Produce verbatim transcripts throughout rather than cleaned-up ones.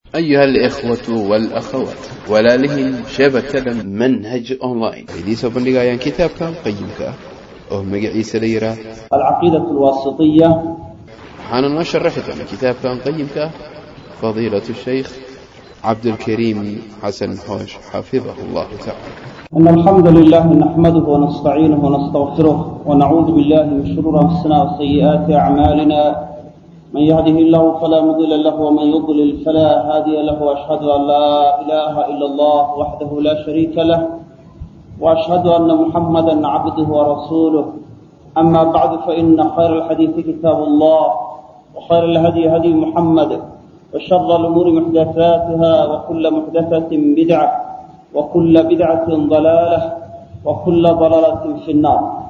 أيها الإخوة والأخوات ولاله شبكة منهج أونلاين إليس بندقايا كتاب كان قيمك أو مقعيس ليرا العقيدة الواسطية حانا نشرحت عن كتاب كان قيمك فضيلة الشيخ عبد الكريم حسن حوش حفظه الله تعالى. إن الحمد لله نحمده ونستعينه ونستغفره ونعوذ بالله من شرور أنفسنا وسيئات أعمالنا، من يهده الله فلا مضل له ومن يضلل فلا هادي له، وأشهد أن لا إله إلا الله وحده لا شريك له، وأشهد أن محمدا عبده ورسوله. أما بعد، فإن خير الحديث كتاب الله، وخير الهدي هدي محمد، وشر الأمور محدثاتها، وكل محدثة بدعة، وكل بدعة ضلالة، وكل ضلالة في النار.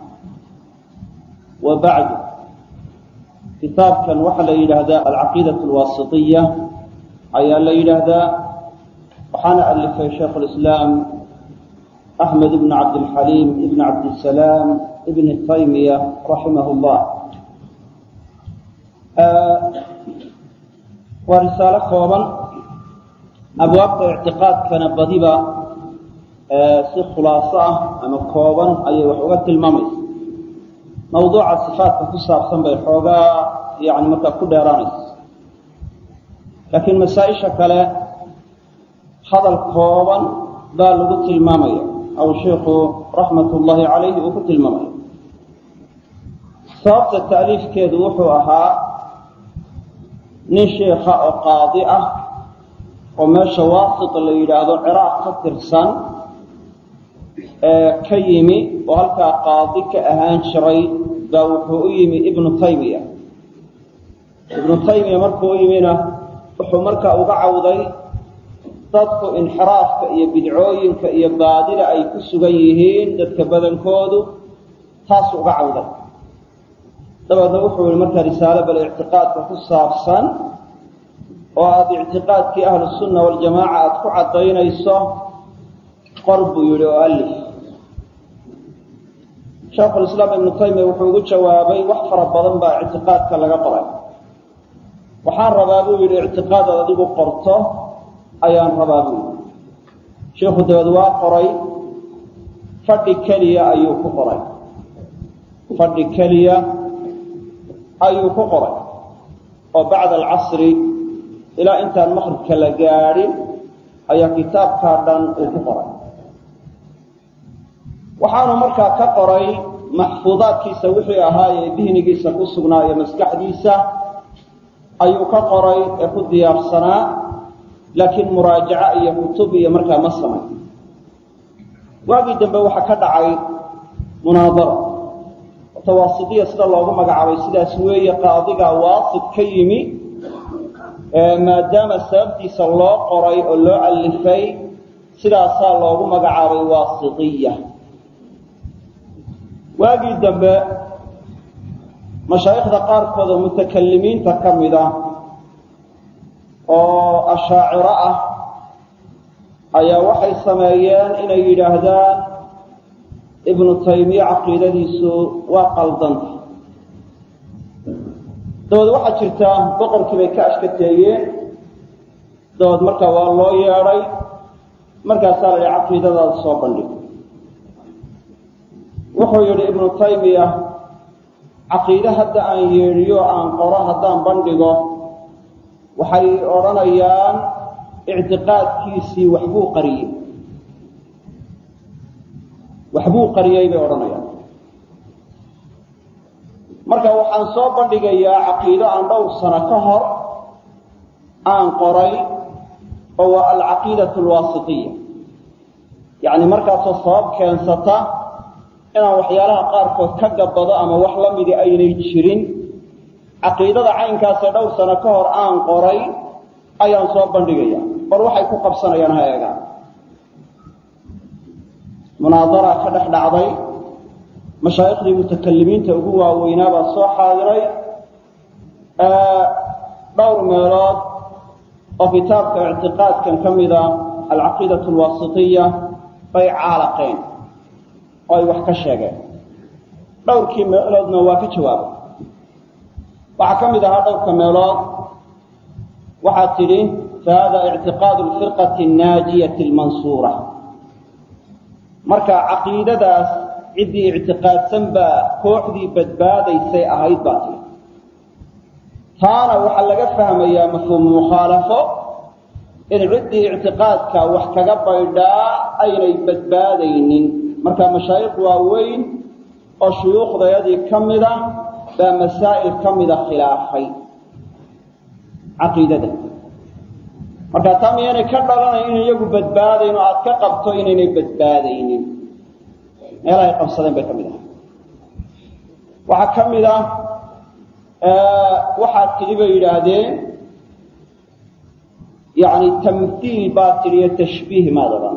وبعد، كتاب كان وحل إلى العقيدة الواسطية أي إلى هذا وحنا ألف شيخ الإسلام أحمد بن عبد الحليم بن عبد السلام ابن تيمية رحمه الله. آه ورسالة خوبا أبواب اعتقاد كان بديبة آه سي خلاصة أما خوبا أي وحوغة المميز موضوع الصفات كسر سنبي حوغا يعني متى كل رانس، لكن مسائل شكله هذا القوان بال لغة المامية أو الشيخ رحمة الله عليه وقت المامية. صارت التأليف كدوحها نشيخ قاضئة وماشى واسط اللي يلعب العراق كترسان كيمي وهلك قاضي كأهان شري بوحويمي ابن تيمية. ابن تيمية مركو يمينه وحو مركا وقعوضي تدخو انحراف كأي بدعوين كأي بادلة أي كسوغيهين دادك بدن كودو تاسو وقعوضي. طبعا وحو المركا رسالة بالاعتقاد وخصها أفسان، وهذا اعتقاد كي أهل السنة والجماعة أدخو عدين يسو قرب يلو ألف. شيخ الإسلام ابن تيمية وحو جوابي وحفر بضنبا اعتقاد كاللغا قرأي waxaan rabaa buu yidhi ictiqaadaad adigu qorto ayaan rabaa buu yidhi. sheekhu dabeed waa qoray fadhi keliya ayuu ku qoray fadhi keliya ayuu ku qoray oo bacda alcasri ilaa intaan maqribka la gaadhin ayaa kitaabkaa dhan uu ku qoray. waxaanu markaa ka qoray maxfuudaadkiisa wixii ahaa ee dihnigiisa ku sugnaa iyo maskaxdiisa ayuu ka qoray ee ku diyaarsanaa, laakiin muraajaca iyo kutub iyo markaa ma samay. waagii dambe waxaa ka dhacay munaadara tawaasidiya sida loogu magacaabay sidaas weeye, qaadiga waasid ka yimi maadaama sababtiisa loo qoray oo loo alifay sidaasaa loogu magacaabay waasidiya. waagii dambe mashaayikhda qaarkood oo mutakallimiinta ka mid ah oo ashaaciro ah ayaa waxay sameeyeen inay yidhaahdaan ibnu taymiya caqiidadiisu waa qaldanta. dabeed waxaa jirta boqorkii bay ka ashkateeyeen, dabeed markaa waa loo yeedhay, markaasaa la yihi caqiidadaada soo bandhig. wuxuu yidhi ibnu taymiya caqiide hadda aan yeedhiyo aan qoro haddaan bandhigo waxay odhanayaan ictiqaadkiisii waxbuu qariyey waxbuu qariyey bay odhanayaan. marka waxaan soo bandhigayaa caqiido aan dhowr sano ka hor aan qoray oo waa alcaqiidatu alwaasitiya, yacni markaasoo sabab keensata inaan waxyaalaha qaarkood ka gabbado ama wax la midi aynay jirin. caqiidada caynkaasee dhowr sano ka hor aan qoray ayaan soo bandhigaya, bar waxay ku qabsanayaan ha eegaan. munaadara ka dhex dhacday, mashaaikhdii mutakallimiinta ugu waaweynaa baa soo xaadiray. dhowr meelood oo kitaabka ictiqaadkan ka mida alcaqiidatu alwaasitiya bay caalaqeen oo ay wax ka sheegeen. dhowrkii meeloodna waa ka jawaabay. waxaa ka mid ahaa dhowrka meelood waxaad tidhi فهذا اعتقاد الفرقة الناجية المنصورة. marka caqiidadaas cidii ictiqaadsanba kooxdii badbaadaysay ahayd baa tii taana waxa laga fahmayaa mafhuum mukhalafo in cidii ictiqaadka wax kaga baydhaa aynay badbaadaynin. marka mashaayikh waaweyn oo shuyuukhdayadii kamida baa masaa'il kamida khilaafay caqiidada. marka taamiyana ka dhalanay in iyagu badbaadayno aad ka qabto inaynay badbaadaynin meelahay qabsadeen bay kamid ah. waxaa kamid ah waxaad tidhi bay yidhaahdeen yani tamthiil baa tidhi tashbiih maad odhan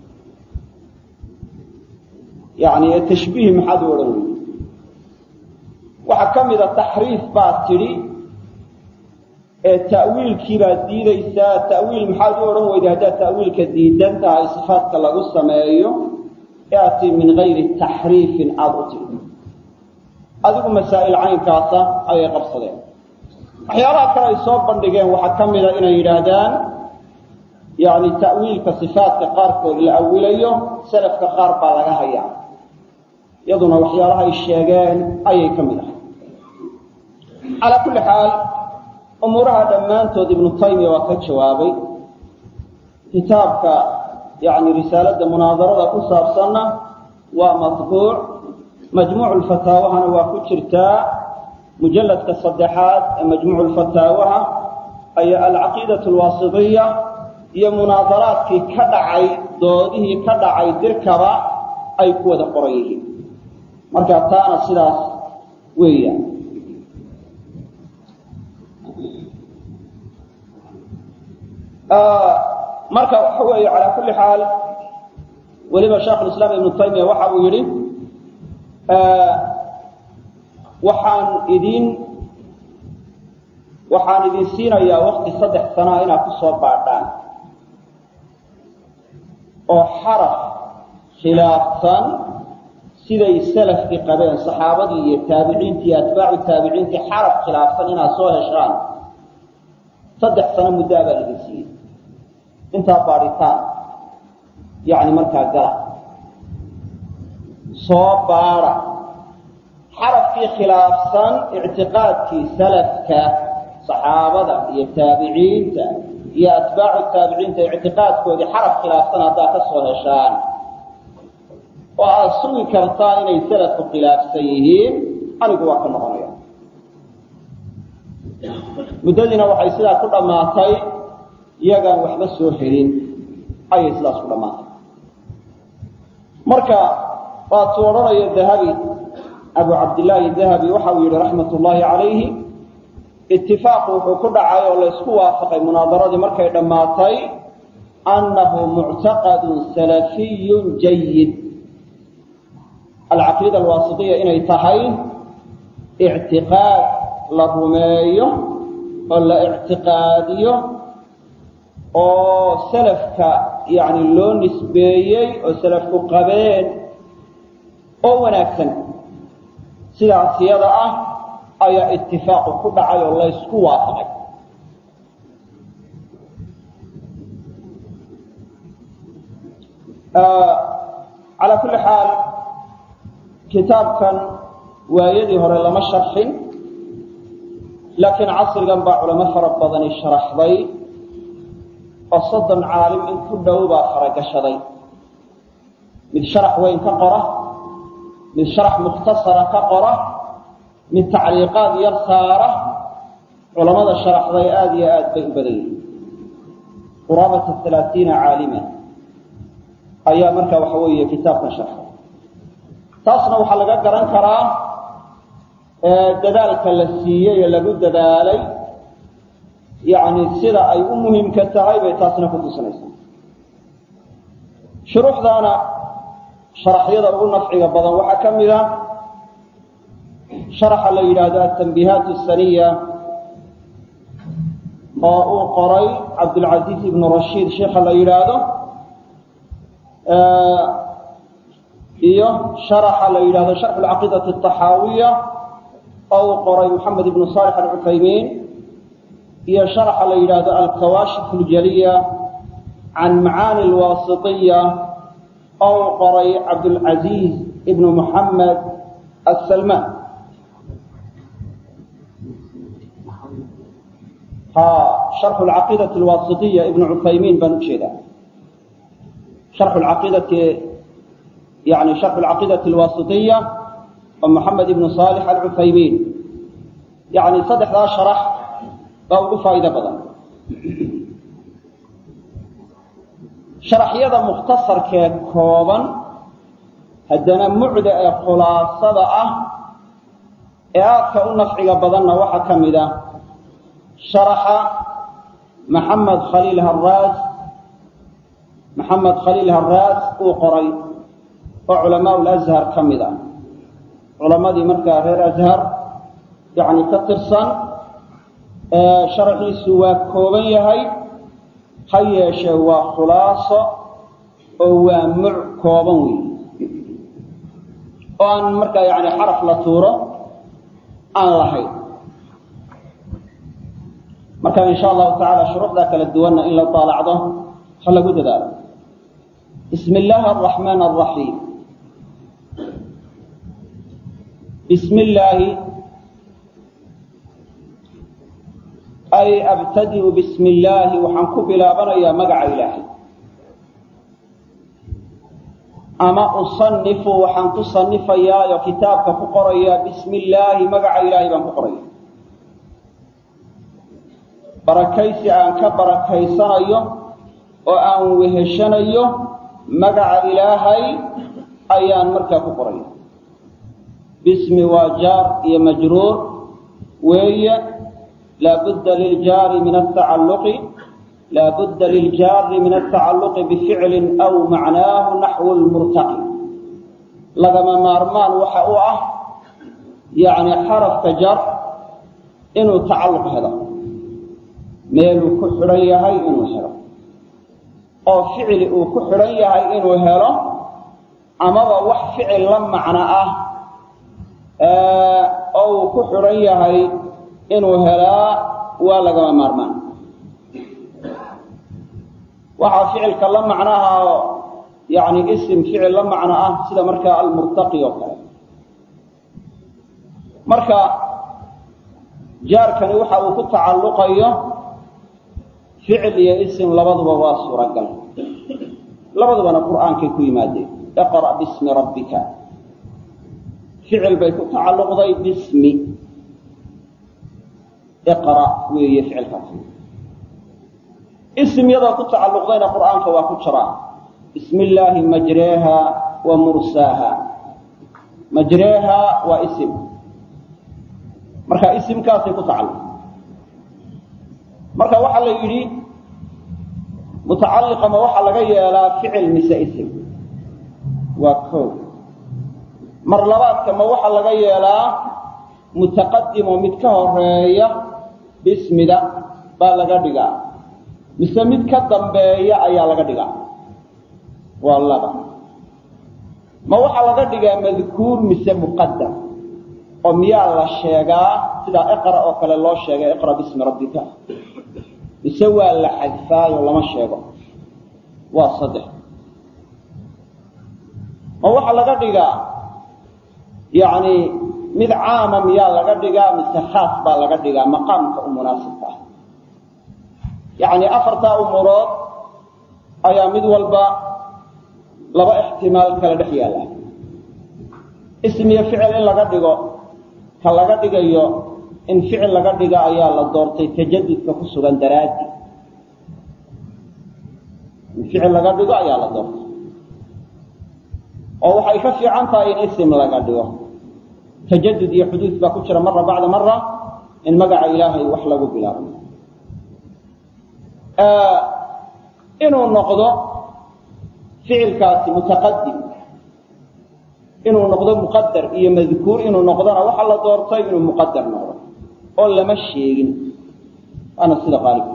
yani tashbiih maxaad u odhan weyy. waxaa kamid a taxriif baad tidhi ee ta'wiilkii baad diidaysaa. ta'wiil maxaad u odhan weyda haddaad ta'wiilka diidan tahay sifaadka lagu sameeyo ee aad tii min gayri taxriifin aada u tidhi. adigu masaa'il caynkaasa ayay qabsadeen. waxyaalaha kale ay soo bandhigeen waxaa ka mida inay yidhaahdaan yani ta'wiilka sifaadka qaarkood la awilayo salafka qaar baa laga hayaa. iyaduna waxyaalaha ay sheegeen ayay ka mid ahay. calaa kulli xaal umuuraha dhammaantood ibnu taymiya waa ka jawaabay. kitaabka yani risaalada munaadarada ku saabsanna waa matbuuc, majmuuc lfataawahana waa ku jirtaa. mujalladka saddexaad ee majmuuc lfataawaha ayaa alcaqiidatu alwaasitiya iyo munaadaraadkii ka dhacay doodihii ka dhacay dirkaba ay ku wada qoran yihiin. marka taana sidaas weeyaan. marka waxa weeye calaa kulli xaal weliba sheekh lislaam ibnu taymiya waxa uu yidhi waxaan idin waxaan idin siinayaa waqti saddex sanaa inaad ku soo baadhaan oo xaraf khilaafsan siday salafkii qabeen saxaabadii iyo taabiciintii iyo atbaacu taabiciintii xaraf khilaafsan inaad soo heshaan saddex sano muddaa baa idin siiyey. intaa baadhitaan yani markaa gala soo baadha xarafkii khilaafsan ictiqaadkii salafka saxaabada iyo taabiciinta iyo atbaacu taabiciinta ictiqaadkoodii xaraf khilaafsan haddaad ka soo heshaan oo aad sugi kartaa inay salafku khilaafsan yihiin anigu waa ka noqonaya. muddadiina waxay sidaa ku dhammaatay iyagaan waxba soo helin ayay sidaas ku dhammaatay. marka waatuu odhanayo dahabi abu cabdillaahi dahabi waxa uu yidhi raxmat ullaahi calayhi itifaaqu wuxuu ku dhacay oo laysku waafaqay munaadaradii markay dhammaatay annahu muctaqadun salafiyun jayid. alcaqiida alwaasitiya inay tahay ictiqaad la rumeeyo oo la ictiqaadiyo oo salafka yani loo nisbeeyey oo salafku qabeen oo wanaagsan. sidaas iyada ah ayaa itifaaqu ku dhacay oo laysku waafaqay. calaa kulli xaal kitaabkan waayadii hore lama sharxin, laakiin casrigan baa culamo fara badani sharaxday oo soddon caalim in ku dhow baa faragashaday. mid sharax weyn ka qora, mid sharax mukhtasara ka qora, mid tacliiqaad yar saara. culamada sharaxday aada iyo aad bay u badan yihiin. quraabata halaaiina caalima ayaa markaa waxa weeye kitaabkan sharxay. taasna waxaa laga garan karaa dadaalka la siiyey ee lagu dadaalay yani sida ay u muhiimka tahay bay taasna ku tusinaysaa. shuruuxdaana sharaxyada ugu nafciga badan waxaa ka mid a sharaxa la yidhaahdo atanbiihaat asaniya oo uu qoray cabdulcaziiz ibnu rashiid sheikha la yidhaahdo, iyo sharaxa la yidhahdo sharxu alcaqiidati altaxaawiya oo uu qoray moxamed ibnu saalix alcuthaymiin, iyo sharaxa la yidhaahdo alkawaashif aljaliya can macaani alwaasitiya oo qoray cabdulcaziiz ibnu muxamed assalmaan ha sharxu alcaqiidati alwaasitiya ibnu cuthaymiin baan u jeedaa sharxu alcaqiidati yani sharxu alcaqiidati alwaasitiya oo maxamed ibnu saalix alcuthaymiin yani saddexdaa sharax baa ugu faa'iido badan sharaxyada mukhtasarkee kooban haddana mucda ee khulaasada ah ee aadka u nafciga badanna waxaa ka mid ah sharaxa maxamed khaliil haraas maxamed khaliil haraas uu qoray oo culamaa ulazhar ka mid ah culammadii markaa reer azhar yacni ka tirsan sharaxiisu waa kooban yahay ha yeeshee waa khulaaso oo waa muc kooban weey oo aan markaa yani xaraf la tuuro aan lahayn marka in sha allahu tacaala shuruuxda kala duwanna in la daalacdo ha lagu dadaalo bismi illaahi araxmaan araxiim bismi illaahi ay abtadiu bismi illaahi waxaan ku bilaabanayaa magaca ilaahay ama usanifu waxaan ku sanifayaayo kitaabka ku qorayaa bismi illaahi magaca ilaahay baan ku qoraya barakaysi aan ka barakaysanayo oo aan weheshanayo magaca ilaahay ayaan markaa ku qoraya bismi waa jaar iyo majruur weeye laa budda liljaari min atacalluqi laa budda liljaari min atacalluqi bificlin aw macnaahu naxwu lmurtaqi lagama maarmaan waxa u ah yani xarafka jar inuu tacalluq helo meeluu ku xidhan yahay inuu helo oo ficli uu ku xidhan yahay inuu helo amaba wax ficil la macno ah oo uu ku xidhan yahay inuu helaa waa lagama maarmaan waxaa ficilka la macnaha yani isim ficil la macno ah sida markaa almurtaqi oo kale marka jaarkani waxa uu ku tacalluqayo ficil iyo isim labaduba waa suuragal labadubana qur'aankay ku yimaadeen iqra' bismi rabbika ficil bay ku tacalluqday bismi iqra' weeye ficilkaasi ism yadoo ku tacalluqdayna qur'aanka waa ku jiraa bismi illaahi majreeha wa mursaaha majreeha waa isim marka isimkaasay ku tacalluq marka waxaa la yidhi mutacalliqa ma waxaa laga yeelaa ficil mise isim waa koow mar labaadka ma waxaa laga yeelaa mutaqadimo mid ka horeeya bismida baa laga dhigaa mise mid ka dambeeya ayaa laga dhigaa waa laba ma waxaa laga dhigaa madkuur mise muqadam oo miyaa la sheegaa sida iqra oo kale loo sheegay iqra bismi rabbika mise waa la xadfaayo lama sheego waa saddex ma waxaa laga dhigaa yani mid caama miyaa laga dhigaa mise khaas baa laga dhigaa maqaamka u munaasibka ah yani afartaa umurood ayaa mid walba laba ixtimaal kala dhex yaala ism iyo ficil in laga dhigo ka laga dhigayo in ficil laga dhiga ayaa la doortay tajadudka ku sugan daraaddi in ficil laga dhigo ayaa la doortay oo waxay ka fiican tahay in isim laga dhigo tajadud iyo xuduud baa ku jira mara bacda mara in magaca ilaahay wax lagu bilaabo inuu noqdo ficilkaasi mutaqadim inuu noqdo muqadar iyo madkuur inuu noqdona waxaa la doortay inuu muqadar noqdo oo lama sheegin ana sida qaalibka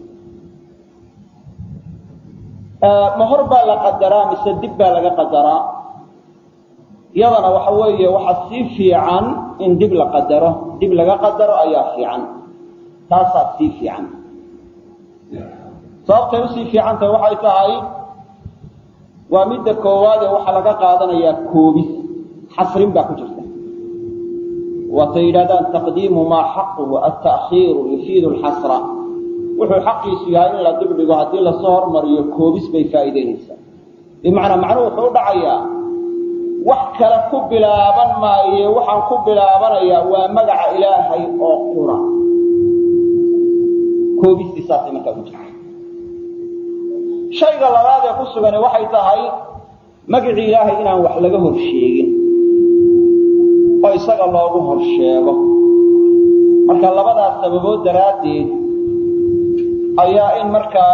ah ma hor baa la qadaraa mise dib baa laga qadaraa iyadana waxa weeye waxa sii fiican in dib la qadaro dib laga qadaro ayaa fiican taasaa sii fiican sababtay usii fiicanta waxay tahay waa midda koowaad ee waxaa laga qaadanayaa koobis xasrin baa ku jirta waatay yidhahdaan taqdiimu maa xaquhu alta'khiiru yufiidu alxasra wuxuu xaqiisu yahay in la dibdhigo haddii lasoo hormariyo koobis bay faa'iidaynaysaa bimacnaa macnuhu wuxuu u dhacayaa wax kale ku bilaaban maaye waxaan ku bilaabanayaa waa magaca ilaahay oo qura koobistii saasay markaa ku jirta shayga labaad ee ku sugani waxay tahay magacii ilaahay inaan wax laga hor sheegin oo isaga loogu hor sheego marka labadaas sababood daraaddeed ayaa in markaa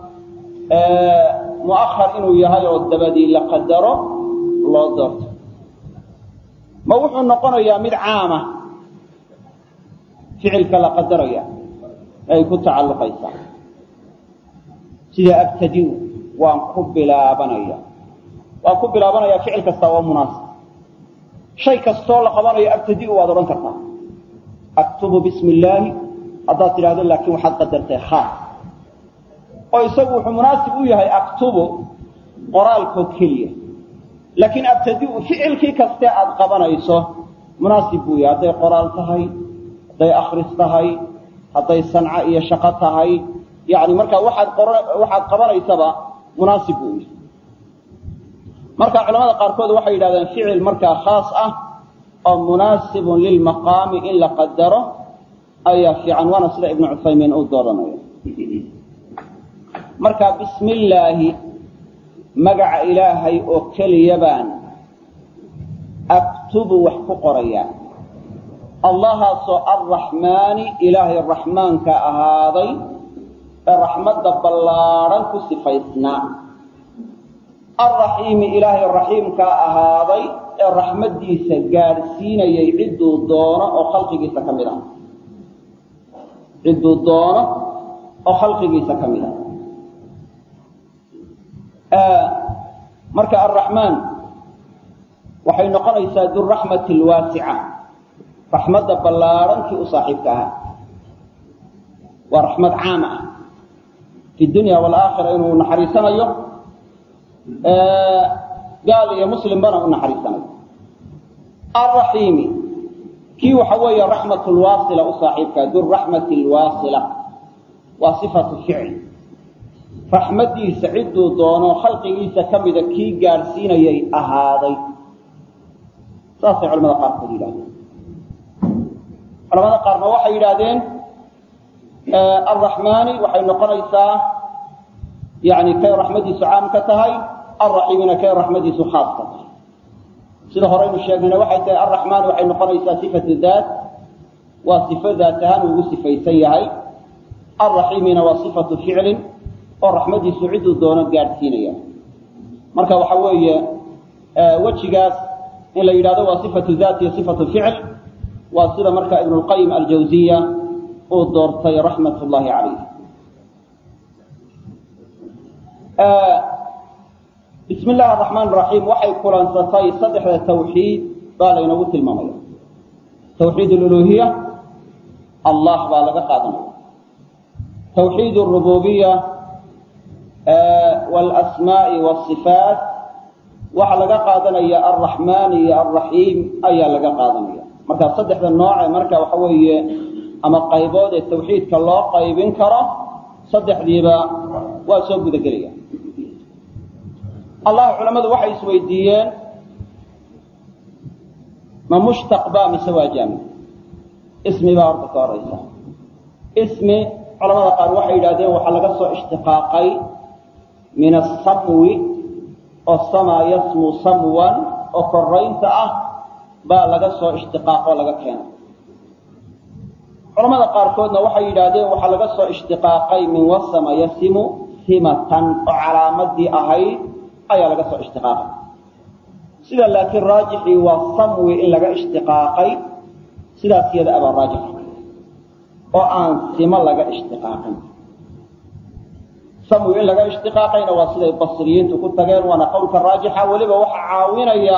mu'akhar inuu yahay oo dabadii la qadaro loo doorto ma wuxuu noqonayaa mid caama ficilka la qadaraya ay ku tacalluqaysaa sida abtadiu waan ku bilaabanaya waan ku bilaabanaya ficil kasta waa munaasib shay kastoo la qabanayo abtadiu waad odhan kartaa aktubu bismi illaahi haddaad tidhaahdo laakiin waxaad qadartay khaas oo isagu wuxuu munaasib u yahay aktubu qoraalkoo keliya laakiin abtadiu ficilkii kastee aad qabanayso munaasib buu yahay hadday qoraal tahay hadday akhris tahay hadday sanca iyo shaqo tahay yani markaa waxaad waxaad qabanaysaba munaasib buu yahay marka culamada qaarkood waxay yidhahdeen ficil markaa khaas ah oo munaasibun lilmaqaami in la qadaro ayaa fiican waana sida ibnu cuthaymiin uu dooranayo marka bismi illaahi magaca ilaahay oo keliya baan aktubu wax ku qorayaa allahaasoo arraxmaani ilaahay raxmaanka ahaaday ee raxmadda ballaadhan ku sifaysnaa alraxiimi ilaahay raxiimkaa ahaaday ee raxmaddiisa gaadhsiinayay cidduu doono oo khalqigiisa ka mid ah cidduu doono oo khalqigiisa ka mid ah marka arraxmaan waxay noqonaysaa duraxmati alwaasica raxmadda ballaadhankii u saaxiibka ahaa waa raxmad caama ah fi dunya waalaakhira inuu naxariisanayo gaal iyo muslimbana u naxariisanayo alraxiimi kii waxa weeye raxmat lwaasila u saaxiibkaa duraxmati alwaasila waa sifatu ficl raxmaddiisa cidduu doono khalqigiisa ka mida kii gaadhsiinayay ahaaday saasay culamada qaarkood yidhahdeen culamada qaarna waxay yidhaahdeen alraxmaani waxay noqonaysaa yani kay raxmaddiisu caam ka tahay alraxiimina kay raxmaddiisu khaas ka tahay sida horeynu sheegnayna waxay tahay alraxmaan waxay noqonaysaa sifatu daat waa sifo daat ahaan ugu sifaysan yahay alraxiimina waa sifatu ficlin oo raxmaddiisu cidduu doono gaadhsiinaya marka waxa weeye wejigaas in la yidhahdo waa sifatu daat iyo sifatu ficl waa sida marka ibnu lqayim aljawziya uu doortay raxmat ullahi calayh bismi illahi araxmaan araxiim waxay kulansatay saddexda tawxiid baa laynagu tilmaamaya tawxiid aluluhiya allah baa laga qaadanaya tawxiid arububiya waalasmaa'i waasifaat waxaa laga qaadanaya alraxmaan iyo alraxiim ayaa laga qaadanaya marka saddexda nooce marka waxa weeye ama qaybood ee tawxiidka loo qaybin karo saddexdiiba waa soo gudagelaya allah culamadu waxay isweydiiyeen ma mushtaq baa mise waa jaamid ismi baa horta ka horaysa ismi culamada qaar waxay yidhahdeen waxaa laga soo ishtiqaaqay min asamwi oo samaa yasmu samwan oo koraynta ah baa laga soo ishtiqaaqoo laga keenay culamada qaarkoodna waxay yidhaahdeen waxaa laga soo ishtiqaaqay min wasama yasimu simatan oo calaamadii ahayd ayaa laga soo ishtiqaaqay sida laakiin raajixii waa samwi in laga ishtiqaaqay sidaas iyada abaa raajix oo aan simo laga ishtiqaaqin samwi in laga ishtiqaaqayna waa siday basriyiintu ku tageen waana qowlka raajixa weliba waxa caawinaya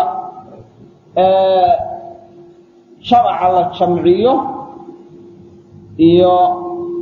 jamaca la jamciyo iyo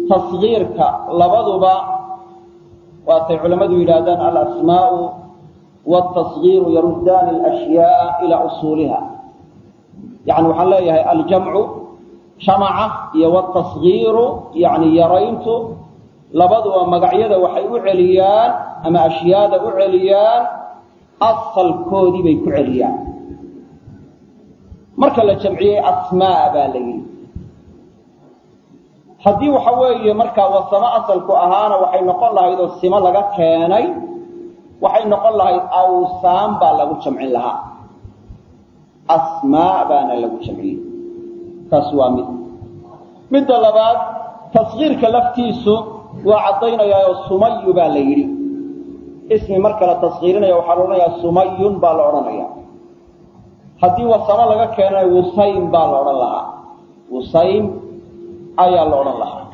tasgiirka labaduba waatay culamadu yidhaahdaan alasmaa'u waaltasgiiru yaruddaani alashyaaa ilaa usuuliha yani waxaan leeyahay aljamcu jamaca iyo waaltasgiiru yani yarayntu labaduba magacyada waxay u celiyaan ama ashyaada u celiyaan asalkoodii bay ku celiyaan marka la jamciyey asmaa baa la yidhi haddii waxa weeye markaa wasamo asalku ahaana waxay noqon lahayd oo simo laga keenay waxay noqon lahayd awsaan baa lagu jamcin lahaa asmaa baana lagu jamciyey taas waa mid midda labaad tasgiirka laftiisu waa caddaynayaa oo sumayu baa la yidhi ismi marka la tasgiirinaya waxaa la odhanayaa sumayun baa la odhanaya haddii wasamo laga keenay wusaym baa la odhan lahaa wusaym ayaa la odhan lahaa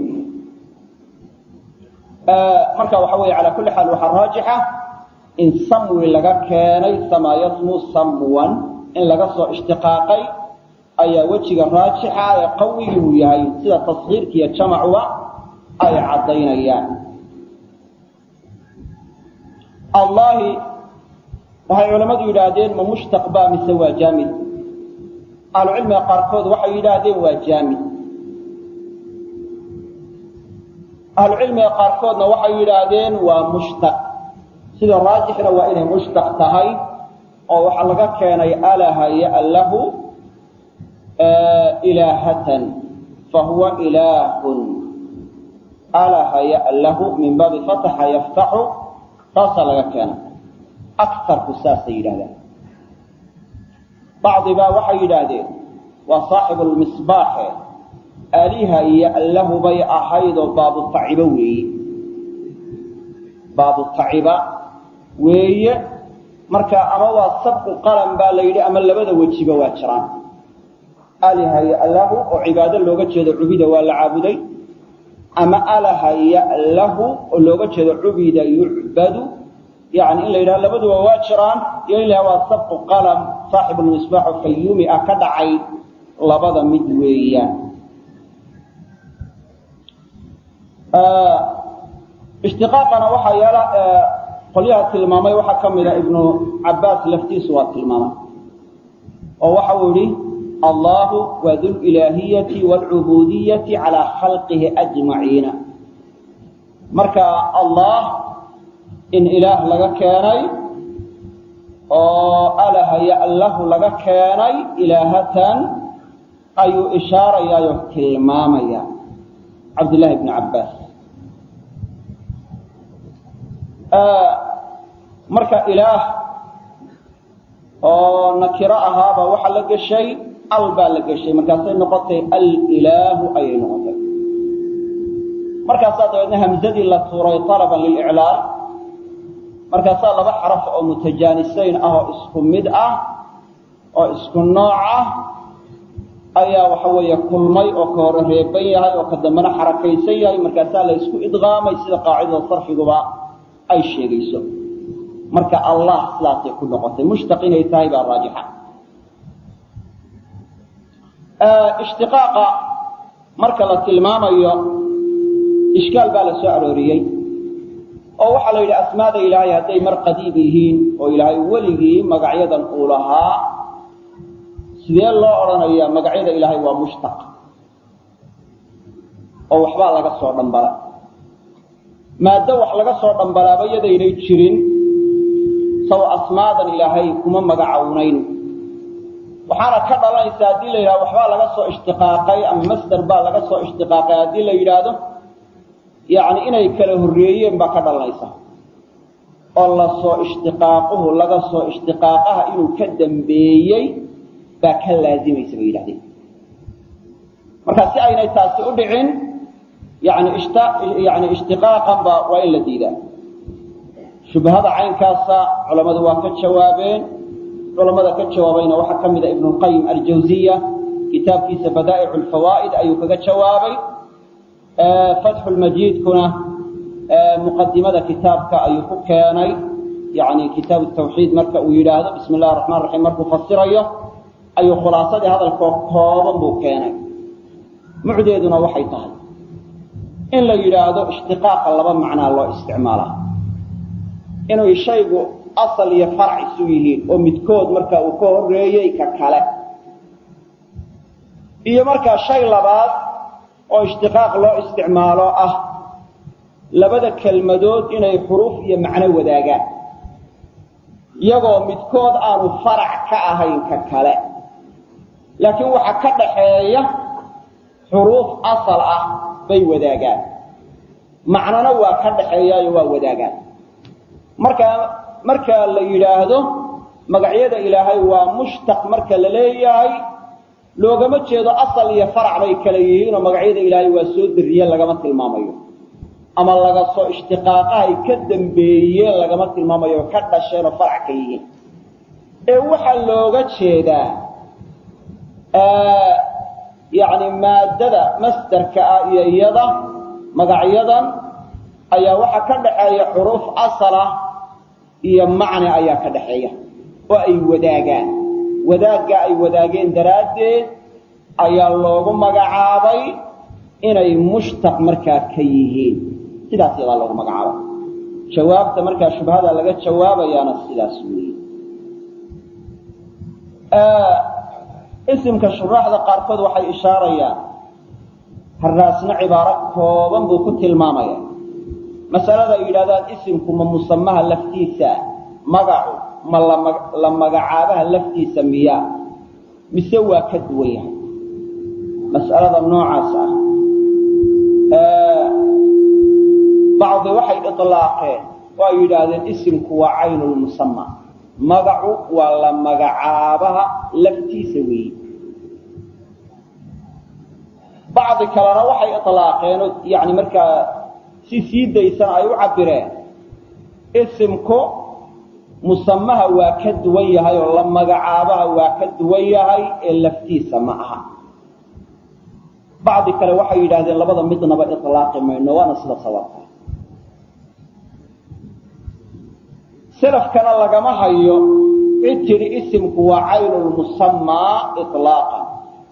marka waxa weeye calaa kulli xaal waxaa raajixa in samwi laga keenay samaa yasmu samwan in laga soo ishtiqaaqay ayaa wejiga raajixa ee qawigii uu yahay sida tasgiirka iyo jamacuba ay caddaynayaan allahi waxay culammadu yidhaahdeen ma mushtaq baa mise waa jaamid ahlucilmiga qaarkood waxay yidhaahdeen waa jaamid ahlucilmiga qaarkoodna waxay yidhaahdeen waa mushtaq sida raajixna waa inay mushtaq tahay oo waxaa laga keenay alaha ya'lahu ilaahatan fahuwa ilaahun alaha ya'lahu min baabi fataxa yaftaxu taasaa laga keenay akarku saasay yidhahdeen bacdi baa waxay yidhaahdeen waa saaxibu lmisbaaxe aliha ya'lahu bay ahaydoo baabutaciba weeye baabutaciba weeye marka ama waa sabqu qalam baa la yidhi ama labada wejiba waa jiraan aliha ya'lahu oo cibaado looga jeedo cubida waa la caabuday ama alaha ya'lahu oo looga jeedo cubida yucbadu yani in la yidhaha labaduba waa jiraan iyo in la yidhaha waa sabqu qalam saaxibu lmisbaaxu fayuumi ah ka dhacay labada mid weeyaan ishtiqaaqana waxaa yaala qolyaha tilmaamay waxaa ka mida ibnu cabbaas laftiisu waa tilmaamay oo waxa uu yihi allahu waa dulilaahiyati waalcubudiyati calaa khalqihi ajmaciina marka allah in ilaah laga keenay oo alaha ya'lahu laga keenay ilaahatan ayuu ishaarayaayo tilmaamaya cabdillahi bni cabbaas marka ilaah oo nakiro ahaaba waxaa la geshay al baa la geshay markaasay noqotay alilaahu ayay noqotay markaasaa dabeedna hamzadii la tuuray talaban liliclaal markaasaa laba xaraf oo mutajaanisayn ah oo isku mid ah oo isku nooc ah ayaa waxa weeye kulmay oo ka hore reeban yahay oo ka dambena xarakaysan yahay markaasaa la isku idqaamay sida qaacidada sarfiguba ay sheegayso marka allah sidaasay ku noqotay mushtaq inay tahay baa raajixa ishtiqaaqa marka la tilmaamayo ishkaal baa la soo arooriyey oo waxaa la yidhi asmaada ilaahay hadday mar qadiim yihiin oo ilaahay weligii magacyadan uu lahaa sidee loo odhanayaa magacyada ilaahay waa mushtaq oo waxbaa laga soo dhambala maaddo wax laga soo dhambalaaba yadaynay jirin saw asmaadan ilaahay kuma magacawnayn waxaana ka dhalanaysa haddii la yidhahdo waxbaa laga soo ishtiqaaqay ama masder baa laga soo ishtiqaaqay haddii la yidhaahdo yacni inay kala horreeyeen baa ka dhalanaysa oo lasoo ishtiqaaquhu laga soo ishtiqaaqaha inuu ka dambeeyey baa ka laazimaysa bay yidhahdeen marka si aynay taasi u dhicin yani ishta yani ishtiqaaqan ba waa in la diidaa shubhada caynkaasa culammadu waa ka jawaabeen culamada ka jawaabayna waxaa ka mida ibnu lqayim aljawziya kitaabkiisa badaa'icu lfawaa'id ayuu kaga jawaabay fatxu lmajiidkuna muqadimada kitaabka ayuu ku keenay yani kitaabu tawxiid marka uu yidhaahdo bismi illahi raxmaan raxiim markuu fasirayo ayuu khulaasadii hadalkoo kooban buu keenay mucdeeduna waxay tahay in la yidhaahdo ishtiqaaqa laba macnaa loo isticmaalaa inuu shaygu asal iyo farac isu yihiin oo midkood marka uu ka horeeyay ka kale iyo markaa shay labaad oo ishtiqaaq loo isticmaalo ah labada kelmadood inay xuruuf iyo macno wadaagaan iyagoo midkood aanu farac ka ahayn ka kale laakiin waxa ka dhaxeeya xuruuf asal ah bay wadaagaan macnana waa ka dhaxeeyaayo waa wadaagaan marka marka la yidhaahdo magacyada ilaahay waa mushtaq marka la leeyahay loogama jeedo asal iyo farac bay kala yihiin oo magacyada ilaahay waa soo dariye lagama tilmaamayo ama laga soo ishtiqaaqahay ka dambeeyeen lagama tilmaamayo ka dhasheen oo farac ka yihiin ee waxa looga jeedaa ee yaani maadada masdarka ah iyo iyada magacyadan ayaa waxa ka dhaxeeya xuruuf asal ah iyo macna ayaa ka dhaxeeya oo ay wadaagaan wadaaga ay wadaageen daraadeed ayaa loogu magacaabay inay mushtaq markaa ka yihiin sidaas ayaa loogu magacaabay jawaabta markaa shubhada laga jawaabayana sidaas weeye ee isimka shuraaxda qaarkood waxay ishaarayaan harraasna cibaaro kooban buu ku tilmaamaya masalada ay yidhahdaan isimku ma musamaha laftiisa magacu ma la magacaabaha laftiisa miya mise waa ka duwan yahay mas'alada noocaas ah ee bacdi waxay idlaaqeen oo ay yidhaahdeen isimku waa caynul musamma magacu waa la magacaabaha laftiisa weeye bacdi kalena waxay idlaaqeen yani markaa si sii daysan ay u cabireen isimku musamaha waa ka duwan yahay oo la magacaabaha waa ka duwan yahay ee laftiisa ma aha bacdi kale waxay yidhaahdeen labada midnaba itlaaqi mayno waana sida sawaabka salafkana lagama hayo cid tiri isimku waa caynul musammaa iطlaaqan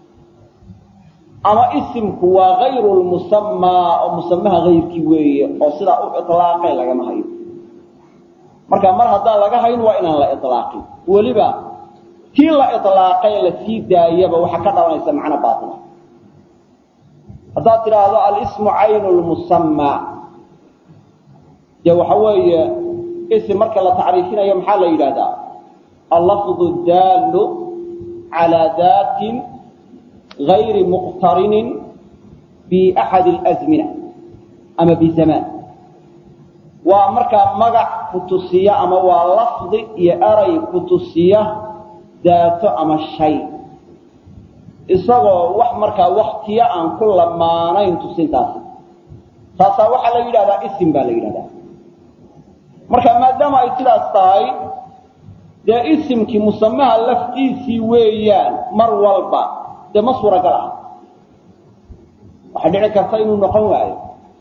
ama isimku waa gayrul musammaa oo musamaha gayrkii weeye oo sidaa u iطlaaqay lagama hayo marka mar haddaan laga hayn waa inaan la iطlaaqin weliba kii la iطlaaqay la sii daayaba waxa ka dhalanaysa macno baatina haddaad tidhaahdo alismu caynul musammaa dee waxa weeye اسم marka la tacriifinayo maxaa la yiraahdaa al-lafdhu ad-dallu ala dhatin ghayr muqtarin bi ahad al-azmina ama bi zaman wa marka magac kutusiya ama waa lafdhi iyo eray kutusiya daato ama shay isagoo wax marka waqtiya aan ku lamaanayn tusintaas taasa waxa la yiraahdaa ism baa la yiraahdaa marka maadaama ay sidaas tahay dee isimkii musamaha laftiisii weeyaan mar walba dee ma suuragal ah waxaa dhici karta inuu noqon waayo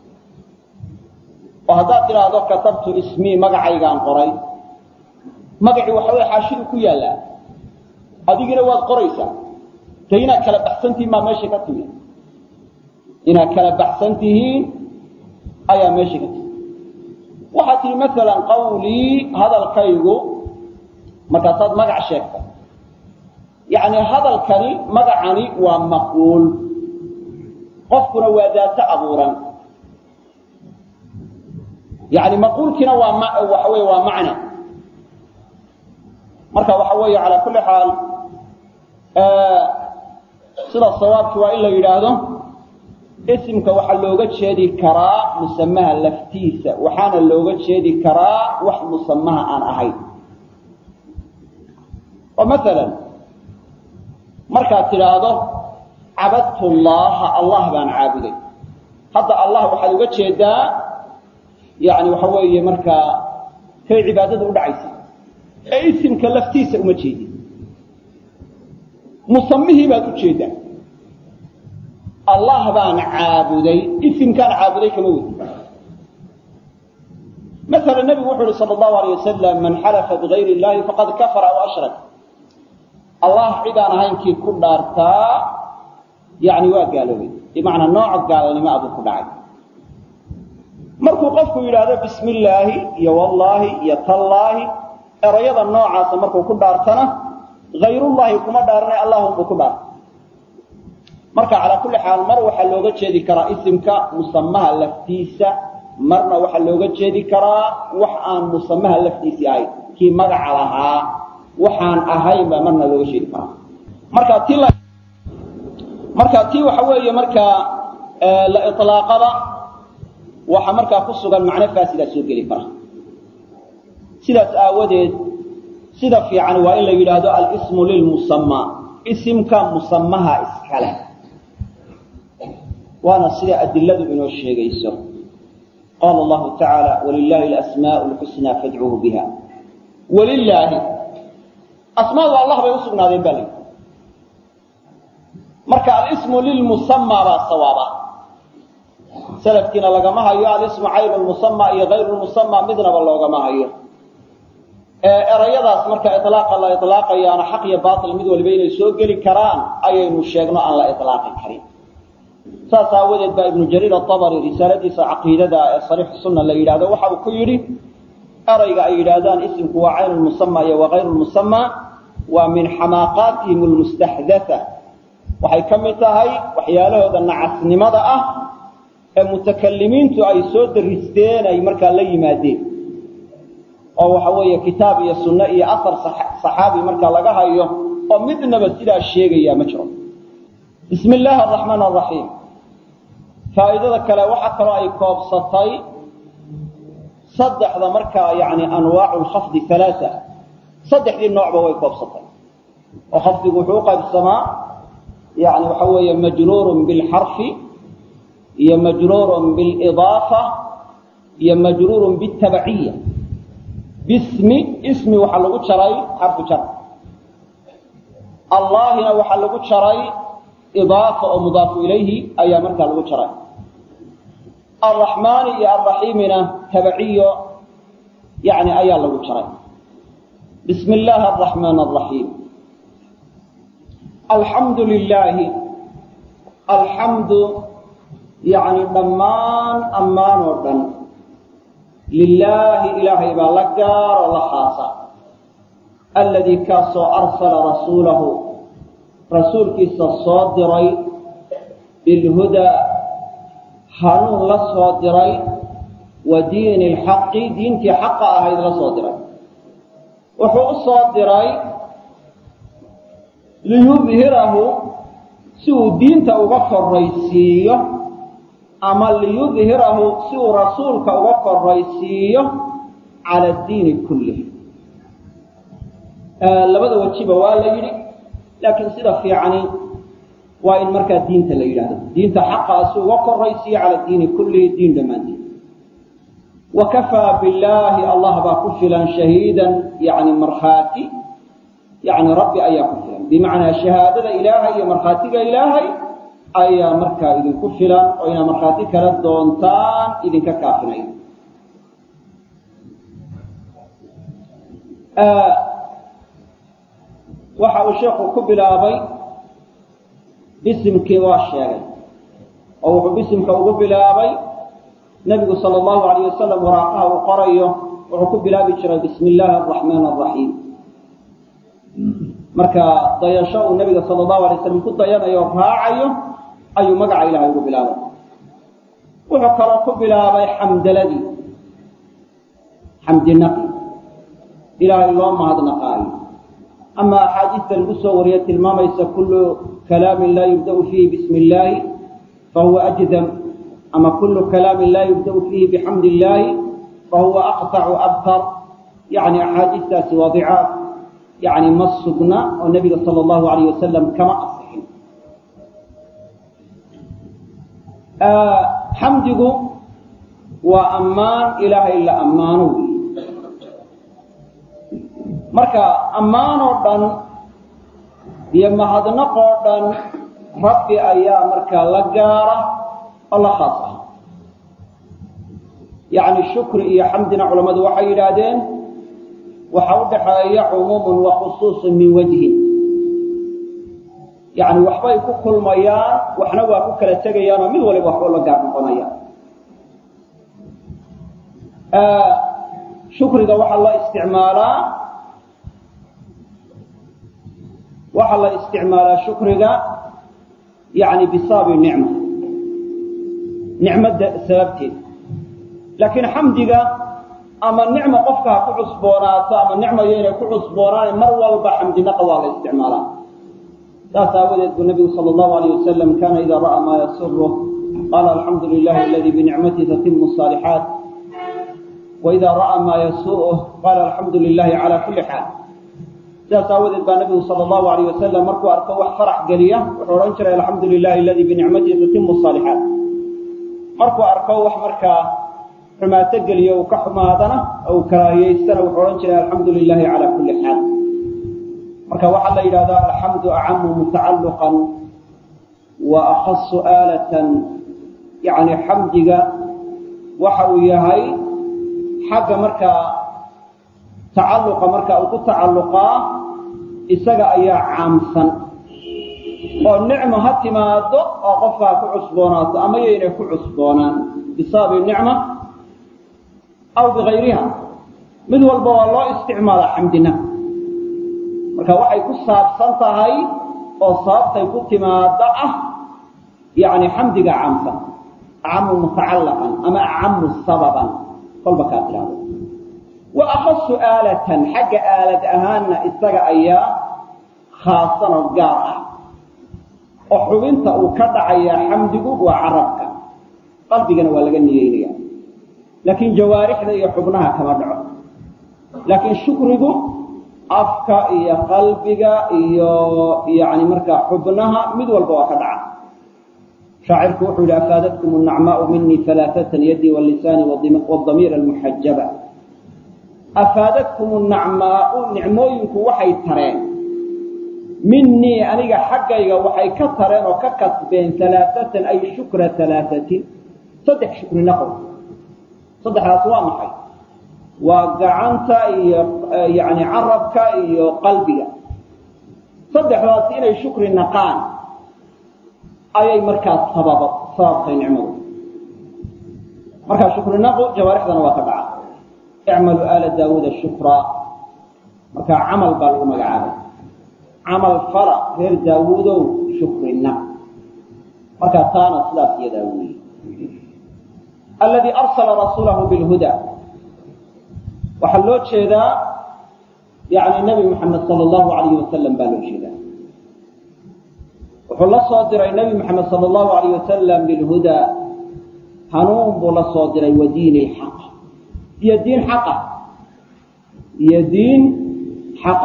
oo haddaad tidhaahdo katabtu ismii magacaygaan qoray magacii waxa weye xaashidu ku yaallaa adigina waad qoraysaa dee inaad kala baxsan tihiin baa meesha ka timi inaad kala baxsan tihiin ayaa meesha ka timi waxaa tihi maalan qawlii hadalkaygu markaasaad magac sheegta yacni hadalkani magacani waa maquul qofkuna waa daato abuuran yani maquulkiina waa ma waxa weeye waa macna marka waxa weeye calaa kulli xaal sida sawaabki waa in la yidhaahdo isimka waxaa looga jeedi karaa musamaha laftiisa waxaana looga jeedi karaa wax musamaha aan ahayn oo maalan markaad tidhaahdo cabadtu llaha allah baan caabuday hadda allah waxaad uga jeedaa yani waxa weeye markaa kay cibaadada u dhacaysa ee isimka laftiisa uma jeedin musamihii baad u jeedaa الله بان عابدي اسم كان عابدي كما ودي مثلا النبي محمد صلى الله عليه وسلم من حلف بغير الله فقد كفر او اشرك الله عيدان هينكي كدارتا يعني وا قالوا بمعنى نوع قال لما ابو كدعي markuu qofku yidhaahdo bismi illaahi iyo wallaahi iyo tallaahi erayada noocaasa markuu ku dhaartana hayrullaahi kuma dhaaranay allahunbuu ku dhaartay marka calaa kulli xaal mar waxaa looga jeedi karaa isimka musamaha laftiisa marna waxaa looga jeedi karaa wax aan musamaha laftiisii ahayn kii magaca lahaa waxaan ahayn baa marna looga jeedi karaa marka tii marka tii waxa weeye markaa la ilaaqada waxa markaa ku sugan macno faasida soo geli kara sidaas aawadeed sida fiican waa in la yidhaahdo al-ismu lilmusamma isimka musamaha iskale وانا سيدة أدلة إنه الشيء قال الله تعالى ولله الأسماء الحسنى فادعوه بها ولله أسماء الله بيوصفنا ذي بالي مركع الاسم للمسمى بالصوابة سلفتنا لقمها يا الاسم عين المسمى يا غير المسمى مدنا باللقمها هي أريضاس مركع إطلاق الله إطلاق يا أنا حق يا باطل مدول بين السوق لي كران أي نشيقنا على إطلاق الكريم ساسا ودد ابن جرير الطبري رسالتي عقيدة صريح السنة اللي يراده وحاو كيري أريق أي يرادان اسم هو عين المسمى وغير المسمى ومن حماقاتهم المستحدثة وحي كمتهاي وحياله هذا النعس نمضأ المتكلمين تو أي سود الرسدين أي مركا لي مادين أو حوية كتاب يا سنة يا أثر صحابي مركا لقاها يوم ومدنا بسيلا الشيء يا مجرم بسم الله الرحمن الرحيم فائدة كلا واحد رأي كوب سطي صدح ذا مركا يعني أنواع الخفض ثلاثة صدح ذي النوع بوي كوب سطي وخفض وحوق السماء يعني وحوي مجرور بالحرف هي مجرور بالإضافة هي مجرور بالتبعية باسم اسم وحلقو شري حرف شر الله هنا وحلقو شري إضافة أو مضاف إليه أي مركز الوجرة الرحمن يا الرحيمنا تبعية يعني أي الوجرة بسم الله الرحمن الرحيم الحمد لله الحمد يعني ضمان أمان وردن لله إله بالقار الله خاصة الذي كاسو أرسل رسوله رسولك الصادري بالهدى حنون للصادري ودين الحق دينك حق أهيد للصادري وحو الصادري ليظهره سو دين توقف الرئيسية أما ليظهره سو رسولك توقف الرئيسية على الدين كله آه لبدا وجيبه ولا يريد لكن سيدا في عني وإن مركز دين تليله دين تحقق سوء وقر رئيسي على الدين كله دين دمان دين وكفى بالله الله باكفلا شهيدا يعني مرخاتي يعني ربي أي كفلا بمعنى شهادة إلهي مرخاتك إلهي أي مركز إذن كفلا وإن مرخاتك ردونتان إذن ككافرين آه waxa uu sheekhu ku bilaabay bisimkii waa sheegay oo wuxuu bisimka ugu bilaabay nabigu sallallahu alayhi wasallam waraaqaha uu qorayo wuxuu ku bilaabi jiray bismillaahir rahmaanir rahiim marka dayasho uu nabiga sallallahu alayhi wasallam ku dayanayo raacayo ayuu magaca ilaahay ugu bilaabay wuxuu kaloo ku bilaabay xamdaladi xamdinaqi ilaahay loo mahadnaqaayo أما أحاديث القصة ورية الماميس كل كلام لا يبدأ فيه بسم الله فهو أجدم أما كل كلام لا يبدأ فيه بحمد الله فهو أقطع أبتر يعني أحاديث واضعات يعني مصبنا والنبي صلى الله عليه وسلم كما أصحين آه حمده وأمان إله إلا أمانه marka ammaan oo dhan iyo mahadnaq oo dhan rabbi ayaa marka la gaara Allah khaasa yani shukri iyo xamdina culimadu waxay yiraahdeen waxa u dhaxeeya umuum wa khusuus min wajhi yani waxbay ku kulmayaan waxna waa ku kala tagayaan mid waliba wax la gaar noqonaya shukriga waxa la isticmaalaa waxa la isticmaalaa shukriga yani bisababi nicma nicmada sababteed laakiin xamdiga ama nicma qofka ku cusboonaato ama nicma yeena ku cusboonaan mar walba xamdina qawaa la isticmaalaa تاساوذ النبي صلى الله عليه وسلم كان إذا رأى ما يسره قال الحمد لله الذي بنعمته تتم الصالحات وإذا رأى ما يسوءه قال الحمد لله على كل حال تاساوذ النبي صلى الله عليه وسلم مركو أركوح فرح قليا وحورنشر الحمد لله الذي بنعمته تتم الصالحات مركو أركوح مركا حما تقليا وكحما هذنا أو كراهية السنة وحورنشر الحمد لله على كل حال marka waxa la yiraahdaa alhamdu a'ammu muta'alliqan wa akhassu alatan yani hamdiga waxa uu yahay xagga marka ta'alluqa marka uu ku ta'alluqa isaga ayaa caamsan oo nicmo hatimaado oo qofka ku cusboonaato ama yeena ku cusboonaan bisababi nicma aw bighayriha mid walba waa loo isticmaala xamdina marka waxay ku saabsan tahay oo sababtay ku timaada ah yani xamdiga caamsan aamu muta'allaqan ama aamu sababan qalba ka tirado wa akhassu alatan haga alad ahaana isaga ayaa khaasan oo gaar ah oo xubinta uu ka dhacaya xamdigu waa carabka qalbigana waa laga niyeynaya laakiin jawaarixda iyo xubnaha kama dhaco laakiin shukrigu afka iyo qalbiga iyo yaani marka xubnaha mid walba waa ka dhaca shaacirku wuxuu yiri afaadatkum an-na'ma'u minni thalathatan yadi wal lisani wad damir al-muhajjaba afaadatkum an-na'ma'u ni'mooyinku waxay tareen minni aniga xaqayga waxay ka tareen oo ka kasbeen thalathatan ay shukra thalathatin saddex shukri naqo saddexaas waa maxay وقعنتا يعني عربك iyo qalbiga saddexdaas inay shukri naqaan ayay markaas sabab sababtay nicmadu marka shukri naqo jawaarixdana waa ka dhaca i'malu ala daawud ash-shukra marka amal bal u magacaabay amal fara heer daawudo shukrina marka taana sidaas yadaawi alladhi arsala rasulahu bil huda waxa loo jeedaa yaani nabi muhammad sallallahu alayhi wasallam baa loo jeedaa wuxuu la soo diray nabi muhammad sallallahu alayhi wasallam bil huda hanuun buu la soo diray wa diinil haqq iyo diin haqq iyo diin haqq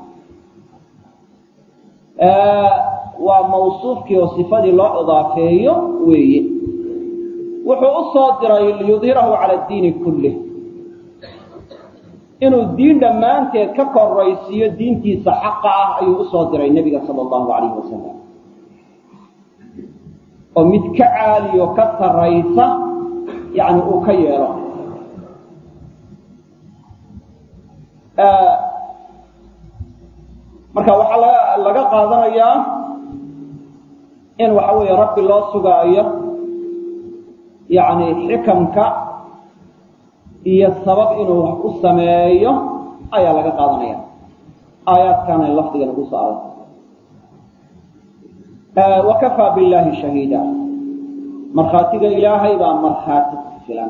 ee waa mawsuufkii oo sifadii loo idaafeeyo weeye wuxuu u soo diray liyudhirahu ala diin kullihi inuu diin dhamaanteed ka koraysiyo diintiisa xaq ah ayuu u soo diray nabiga sallallahu alayhi wasallam oo mid ka caaliyo ka saraysa yaani uu ka yeelo ee marka waxa laga qaadanayaa in waxa weeye rabbi loo sugaayo yaani xikamka iyo sabab inuu wax u sameeyo ayaa laga qaadanaya aayaadkana lafdiga lagu saaray ee wakafa billahi shahida markhaatiga ilaahay baa markhaati filan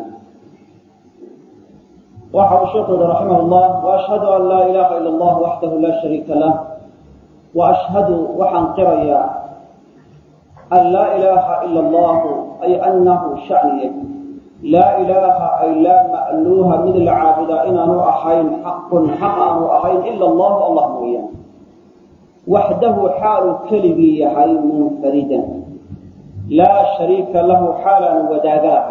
waxa uu sheekhu rahimahullah wa ashhadu an la ilaha illa allah wahdahu la sharika lah wa ashhadu wa anqiraya an la ilaha illa allah ay annahu sha'niyah لا إله أي لا مألوه من العابد إن أنو أحين حق حق أنو أحين إلا الله الله وياه وحده حال كلبي حي منفردا لا شريك له حالا وداغاه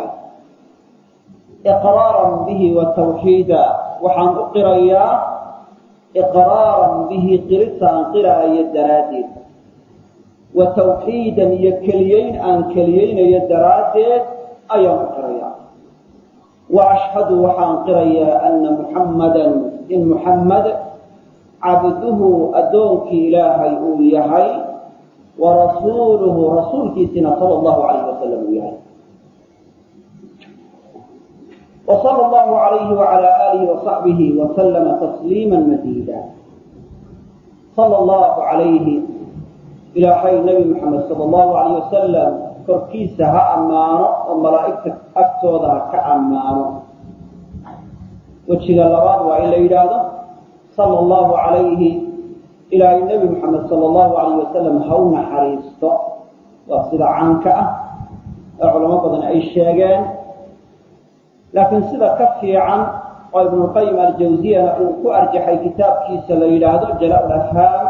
إقرارا به وتوحيدا وحن أقريا إقرارا به قرصا قرأ يدراديد وتوحيدا يكليين أن كليين يدراديد أيام أقريا وأشهد وحان قريا أن محمدا إن محمد عبده أدونك إلهي أوليهي ورسوله رسولك سنة صلى الله عليه وسلم أوليهي وصلى الله عليه وعلى آله وصحبه وسلم تسليما مزيدا. صلى الله عليه إلى حي النبي محمد صلى الله عليه وسلم كركيسها أمانه وملائكة أكتوضها كأمانه وشيء اللباد وإلا إلاده صلى الله عليه إلى النبي محمد صلى الله عليه وسلم هون حريصته وصدع عنك علماء بدن أي شيئان لكن صدع كفي عن وابن القيم الجوزية نقول أرجح كتاب كيس الإلاده جلاء الأفهام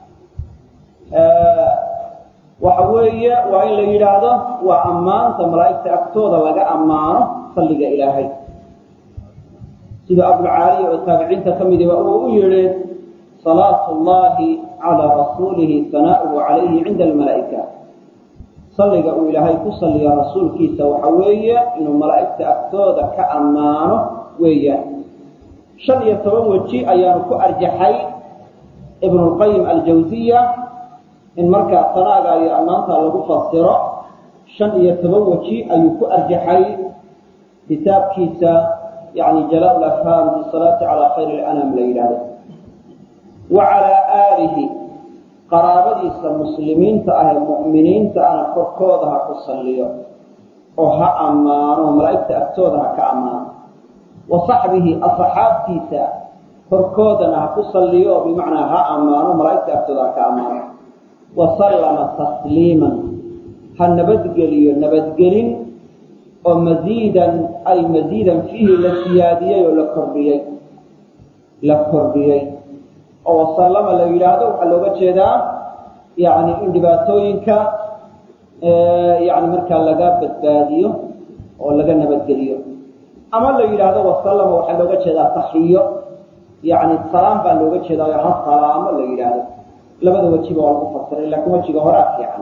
آه وحوية وإلا إلاده وأمان ملائكة أكتوضة لقى أمانه صلق إلهي سيد أبو العالي والتابعين تكمل وأولي صلاة الله على رسوله ثناؤه عليه عند الملائكة صلق إلهي كصلي يا رسول كيسا وحوية إنه ملائكة أكتوضة كأمانه ويا شن يتوجه أيانك أرجحي ابن القيم الجوزية إن مركز صلاة يا أمانة لغو فصيرا شن يتوجه أيانك أرجحي كتاب كيسا يعني جلاء الأفهام في الصلاة على خير الأنام ليلة وعلى آله قرابة المسلمين تأهل المؤمنين تأنا فركوضها كالصلية وها أمان وملائكة أكتوضها كأمان وصحبه أصحاب كيسا فركوضنا كالصلية بمعنى ها أمان وملائكة أكتوضها كأمان وسلم تسليما هالنبذقلي النبذقلين ومزيدا أي مزيدا فيه لسيادية ولكربية لكربية أو سلم لولاده وحلوة جدا يعني اندباتوينك آه يعني مركا لقى بتباديه أو لقى نبتقليه أما لولاده وسلم وحلوة جدا تحييه يعني السلام بلوغة جدا يها السلام لولاده لبدا وجهه والمفسر لكن وجهه هراك يعني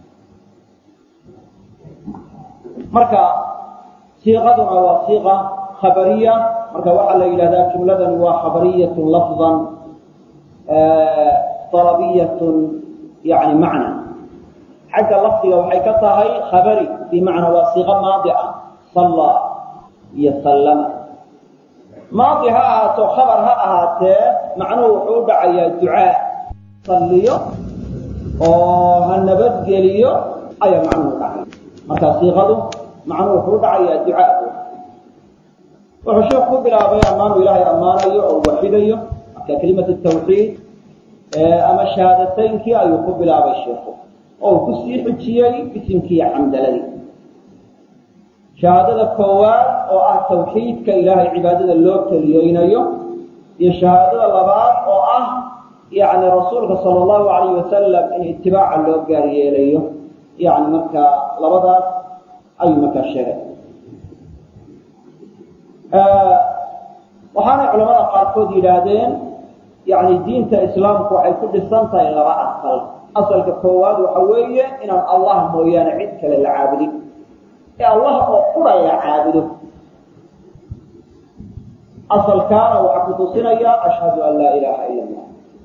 مركا صيغتها وصيغة خبرية مركا وحل إلى ذلك جملة وخبرية لفظا آه طلبية يعني معنى حتى اللفظ وحيكتها هي خبري بمعنى وصيغة ماضية صلى يسلم ماضيها أو خبرها أهاته معنى وحود عيا الدعاء صليه وهالنبت قليه أي معنى وحي مركا صيغته معنى وحود عيا الدعاء وحشوف بلا بي أمان إلهي أمانه أو وحيده ككلمة التوحيد أما شهادتين كي أيوكو بلا بي الشيخ أو كسي حجيي بسمكي حمد لدي شهادة الكوان أو أه توحيد كإلهي عبادة اللوك اليوين أيوه هي شهادة اللبات أو أه يعني رسولك صلى الله عليه وسلم إن اتباع اللوك قاري إليه يعني مكة لبات أي مكة الشهادة آه وحنا علماء قاركود يلادين يعني دين إسلامك وحي كل السنة إلا رأى أصل أصل كفواد وحوية إن الله مويان عدك للعابدين يا الله أقول يا عابده أصل كان وحكت صنيا أشهد أن لا إله إلا الله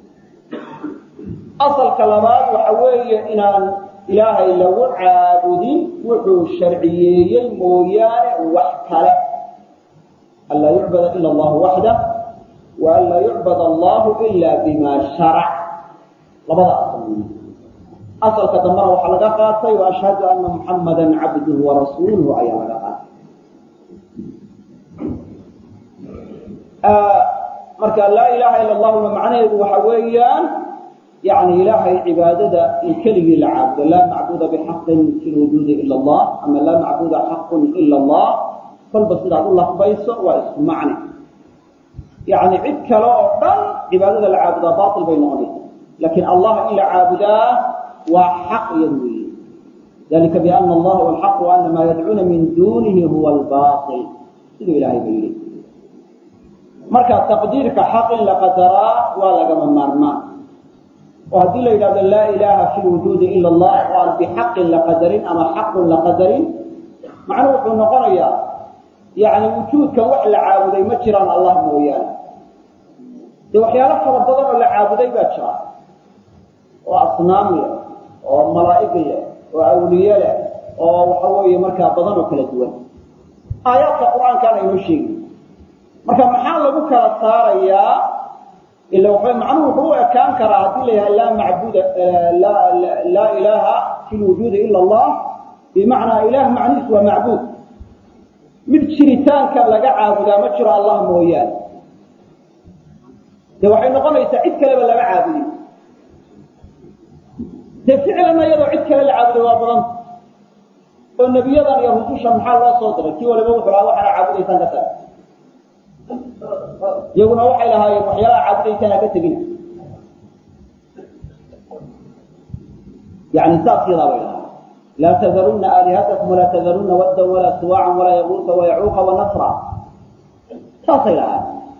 أصل كلمات وحوية إن إله إلا هو عابدين وحو الشرعيين مويان وحكله ألا يعبد إلا الله وحده وألا يعبد الله إلا بما شرع لبدا أصل أصل كتمره وحلقاته وأشهد أن محمدا عبده ورسوله أي حلقات آه مركا لا إله إلا الله ومعنى وحويان يعني إلهي عبادة الكلمة العبد لا معبود بحق في الوجود إلا الله أما لا معبود حق إلا الله فالبصير عبد الله بيسر واسم معنى يعني عد كلام عبادة العابدة باطل بين عليه لكن الله إلا عابداه وحق يدوي ذلك بأن الله هو الحق وأن ما يدعون من دونه هو الباطل إذا إلهي بيلي مركز تقديرك حق لقدرا ولا قم مرمان وهذه إلى لا إله في الوجود إلا الله وأن بحق لقدر أما حق لقدر معنوه النقرية يعني وجود كوحل عابدي مجران الله مويان دي وحيالا فربضان ولا عابدي باتشرا وأصنامية وملائكية وأولياء وحوية مركا بضان وكلا دوان aayaadka qur-aanka aynu sheegay marka maxaa lagu kala saarayaa ila waxa macnuhu wuxuu ekaan karaa hadii la yahay la macbuud la la ilaha fi wujud illa Allah bimaana ilah macniis wa macbuud mid jiritaanka laga caabudaa ma jiro Allah mooyaan de waxay noqonaysaa cid kale laga caabuday de ficilna iyadoo cid kale la caabuday waa badan oo nabiyadan iyo rususha maxaa loo soo diray kii waliba wuxuu ahaa waxa caabudaysan ka tahay iyaguna waxay lahaayeen waxyaalaha caabudaysan ka tagin yani saasiyada way لا تذرون آلهتكم ولا تذرون ودا ولا سواعا ولا يغوث ويعوق ونصرا تصلها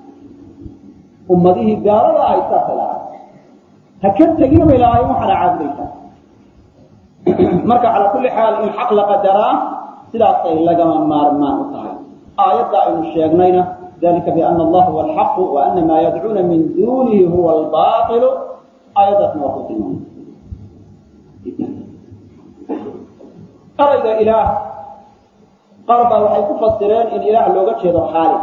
أمته قال لا أي تصلها هكذا تجيب إلى أي محل عابديها مركع على كل حال إن حق لقدراه سلا صير لقما مار ما نطعم آيات دائم الشيخنين ذلك بأن الله هو الحق وأن ما يدعون من دونه هو الباطل آيات نوخطين أرد إله قرب وحي كفصرين إن إله لوغة شيء حالي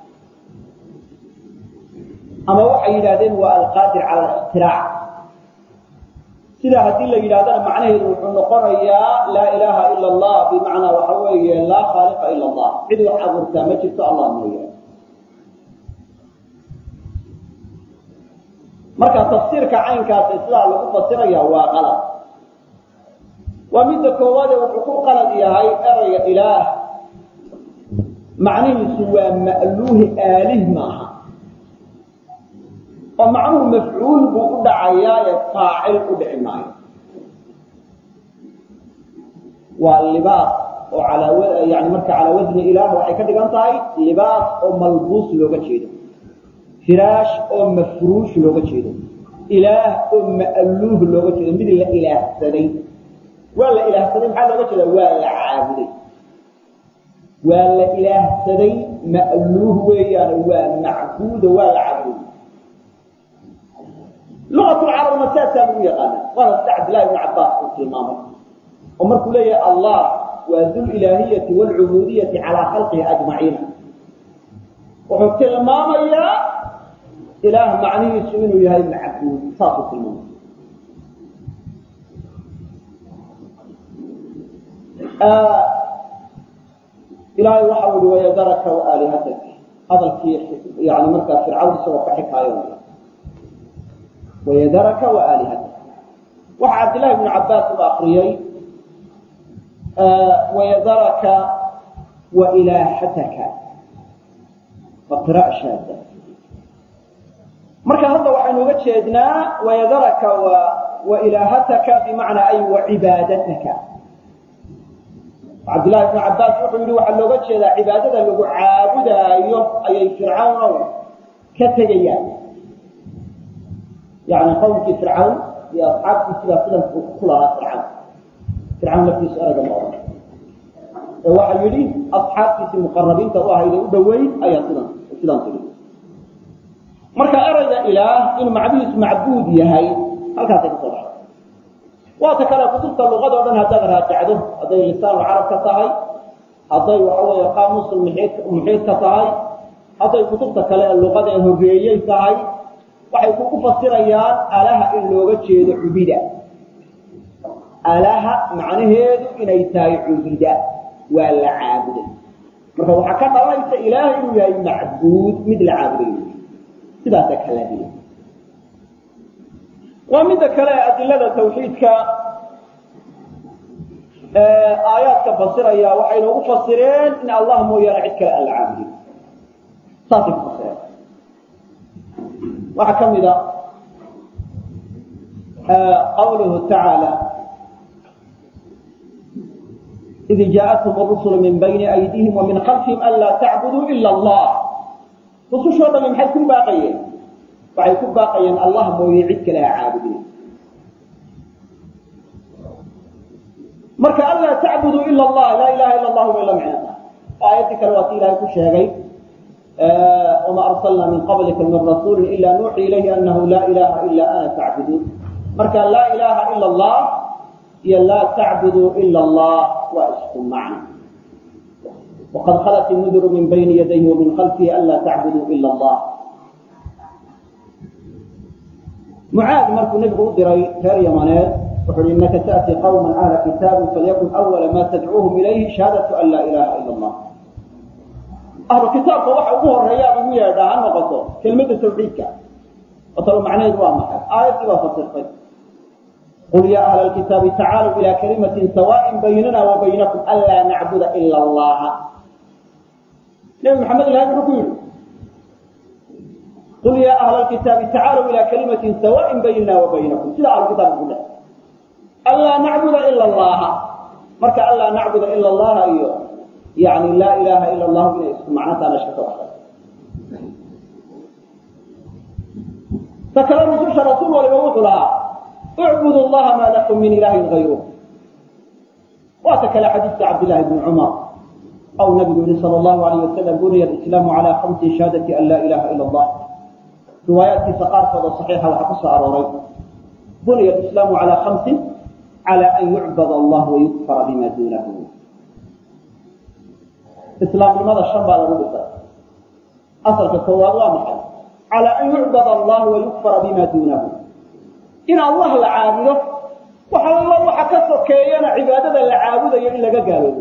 أما وحي إلهدين هو القادر على الاختراع سيدا هدين اللي إلهدين معناه النقر يا لا إله إلا الله بمعنى وحوي لا خالق إلا الله عدو حضر تامجد الله مريا مركز تفسير كعين كاسإسلام لكفصر يا هو غلط ومن كواد وحقوق لديهاي أرى إله معناه سوى مألوه آله معها ومعناه مفعول بقد عياية فاعل قد عماية واللباس وعلى و... يعني مركع على وزن إله وحي كده قنطعي لباس أو ملبوس لوغة شيده فراش أو مفروش لوغة شيده إله أو مألوه لوغة شيده مثل الإله سنين ولا إله سدي محل وجه ولا عابدي ولا إله سدي مألوه ويا ولا معبود ولا عبود لغة العرب مساسة ويقانا ولا سعد لا ابن عباس في المامر أمر كلية الله وذو الإلهية والعبودية على خلقه أجمعين وحكت المامر يا إله معنيه سمينه يا المعبود صاحب في المامر آه إلهي وحول ويذرك وآلهتك هذا الكيح يعني مركز فرعون سوى كحكاية ويذرك وآلهتك وعبد الله بن عباس الآخريين آه ويذرك وإلهتك فقراء شادة مركز هذا وحين وجدنا ويذرك و... وإلهتك بمعنى أي وعبادتك عبد الله بن عباس يقول وحا لوغا جيدا عبادته لوغو عابدايو اي فرعون كتغيان يعني قوم فرعون يا اصحاب كتاب سلام كلها فرعون فرعون لفي سرق الموضوع وحا يريد اصحاب كتاب مقربين تروها الى دوين اي سلام سلام سلام marka arayda ilaah in macbuud macbuud yahay halkaas ay soo واتكلم كتبت اللغة وأنا هذا راجعده هذا لسان العرب كتاعي هذا وهو قاموس المحيط المحيط كتاعي هذا كتبت كلام اللغة الهجرية كتاعي وحيكون كفسر أيام أله اللغة شيء عبيدة أله معناه هذا إن يتاي عبيدة ولا عابد مرة وحكت الله إله إنه معبود مثل عابدين كذا تكلم ومن ذكر أدلة التوحيد ك آيات كفسر يا وحين مفسرين إن الله مو يرعدك العابدين صادق فسر وحكم إذا قوله تعالى إذ جاءتهم الرسل من بين أيديهم ومن خلفهم ألا تعبدوا إلا الله فسوشوا من حيث باقيين وحيكون باقيا الله مو يعدك لها عابدين مركا ألا تعبدوا إلا الله لا إله إلا الله وإلا معنا آياتك الوسيلة يكون شيئا آه وما أرسلنا من قبلك من رسول إلا نوحي إليه أنه لا إله إلا أنا تعبدون مركا لا إله إلا الله هي لا تعبدوا إلا الله وأشكم معنا وقد خلت النذر من بين يديه ومن خلفه ألا تعبدوا إلا الله. معاذ مركو نبغوا دري خير يمانات وقل إنك تأتي قوما أهل كتاب فليكن أول ما تدعوهم إليه شهادة أن لا إله إلا الله. أهل الكتاب فوحوا أبوه الرياض ويا دعان وقصوا كلمة التوحيد وطلوا معناه دوام محل آية وفصل. قل يا أهل الكتاب تعالوا إلى كلمة سواء بيننا وبينكم ألا نعبد إلا الله. نبي محمد الهادي يقول قل يا أهل الكتاب تعالوا إلى كلمة سواء بيننا وبينكم سلا أهل الكتاب يقول ألا نعبد إلا الله. مركا ألا نعبد إلا الله أيوه يعني لا إله إلا الله بنا اسم معناتها لا شك واحد. فكلام رسول رسول ولا يقول لها اعبدوا الله ما لكم من إله غيره. واتكل حديث عبد الله بن عمر أو نبي صلى الله عليه وسلم بني الإسلام على خمس شهادة أن لا إله إلا الله. روايات سقارة صحيحة وحقصها أروري. بني الإسلام على خمس على أن يعبد الله ويكفر بما دونه. إسلام لماذا الشنب على ربطة أصل كالكواد ومحل على أن يعبد الله ويكفر بما دونه. إن الله العابده وحال الله وحكسر كيانا عبادة العابده إلا قالوا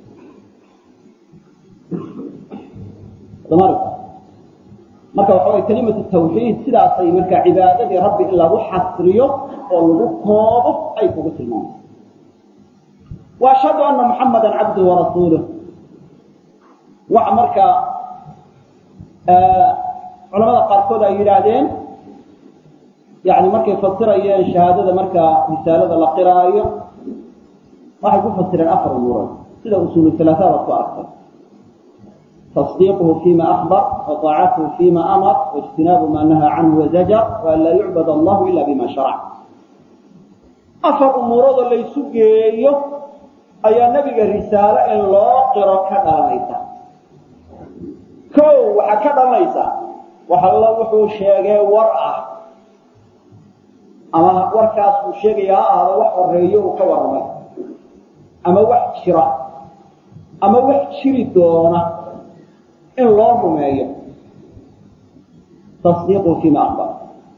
ضمارك marka waxa ay kalimatu tawxiid sidaas ay marka cibaadada rabbi illa uu xasriyo oo lagu koobo ay kugu tilmaamo wa ashhadu anna muhammadan abduhu wa rasuluhu wa marka ee culimada qaarkood ay yiraahdeen يعني markay fasirayeen shahaadada marka risaalada la qiraayo waxay ku fasireen afar umurood sida usul thalathada ku arkay تصديقه فيما أخبر وطاعته فيما أمر واجتناب ما نهى عنه وزجر وأن لا يعبد الله إلا بما شرع. أفر أمورات اللي يسجيه أي نبي الرسالة إن لا قرأ كذا ليس كو وكذا ليس وحلا وحو شيء ورأة أما وركاس وشيء يا هذا وحو الريو كورمي أما وحد شراء أما وحد شري دونه إن الله رميه تصديقه فيما أخبر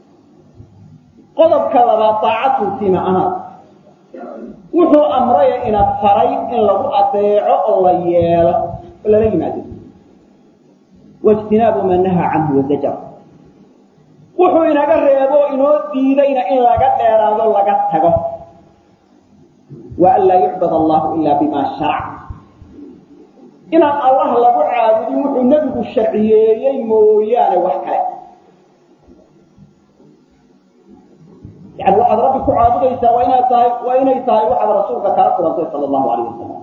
قضب كذا طاعته فيما أمر وحو أمري إن الفري إن له أطيع الله ياله ولا لا يمادي واجتناب ما نهى عنه وزجر وحو إن أقربه إنه ديدين إن لقد إراد الله قد تقه وأن لا يعبد الله إلا بما شرع إن الله لو عابد وحو النبي الشرعي مويان وحكاية يعني واحد ربك عابد يسا وإن يساي وإن يساي واحد رسولك كرسول الله صلى الله عليه وسلم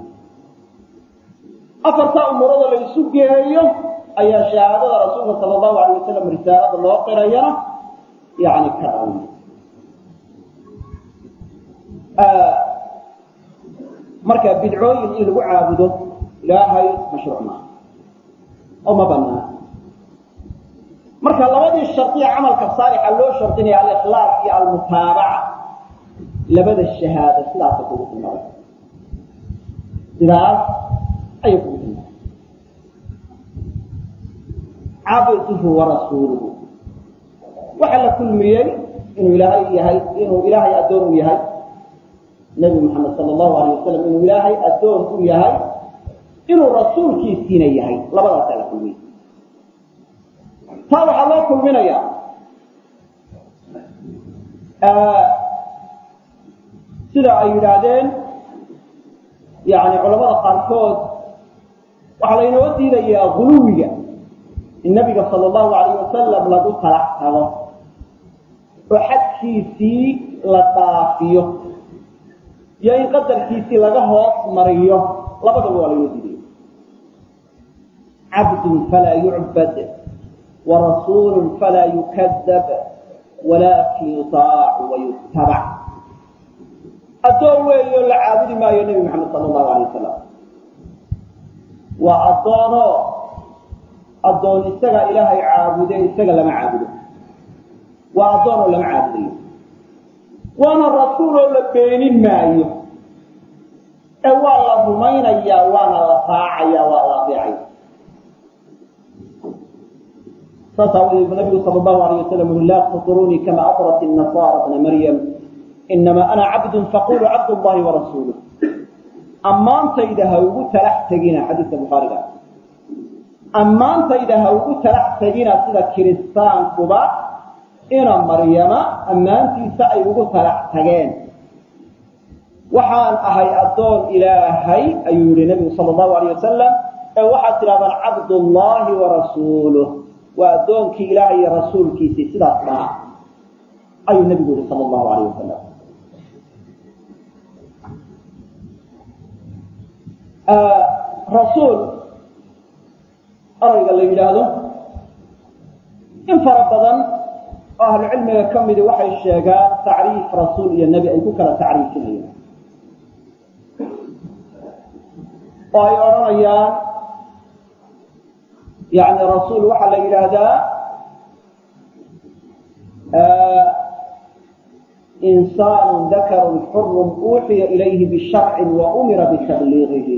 أفرطاء مرضى ليسوك يهيهم أي شهادة رسولك صلى الله عليه وسلم رسالة الله قرينا يعني كرم آه مركب بدعوين إلى عابده لا هي مشروعنا أو ما بنا مركا لبدي الشرطية عمل كصالح اللو شرطيني على الإخلاص على المتابعة لبدي الشهادة لا تقول في المرة إذا أي يقول في المرة عبده ورسوله وحل كل ميل إنه إلهي يهي إنه إلهي أدور يهي نبي محمد صلى الله عليه وسلم إنه إلهي أدور يهي إنه الرسول كيسين يهي لبدا تعالى كل ميل طالع الله كل منا يا سيدا أيرادين يعني علماء قاركود وعلى نودي لي غلوية النبي صلى الله عليه وسلم لدو طلعته وحد كيسي لطافيه يعني قدر كيسي لغهوص مريه لبدا ولا يودي عبد فلا يعبد ورسول فلا يكذب ولكن يطاع ويتبع أدوه العابد ما ينبي محمد صلى الله عليه وسلم وأدونه أدون استغى إلهي عابدين استغى لما عابده وأدونه لما عابدين وأنا الرسول لبين مايه ee waa la rumaynayaa waana la raacayaa waa la adeecay فصلى النبي صلى الله عليه وسلم لا تطروني كما أطرت النصارى ابن مريم إنما أنا عبد فقولوا عبد الله ورسوله أما أنت إذا هوجت لحتجينا حديث البخاري أما أنت إذا هوجت لحتجينا سيدة كريستان كبا إن مريم أما أنت سأي وجت لحتجين وحال أهي أدون إلى هي أيها النبي صلى الله عليه وسلم وحتى لابن عبد الله ورسوله وأدونك إلهي رسولك سيدة الله أي النبي صلى الله عليه وسلم آه رسول أرجع اللي يلاده إن فرضاً أهل العلم يكمل وحي الشيقاء تعريف رسول يا النبي أي كلا تعريف كنية وهي أرانيان يعني رسول وحل إلى آه إنسان ذكر حر أوحي إليه بالشرع وأمر بتبليغه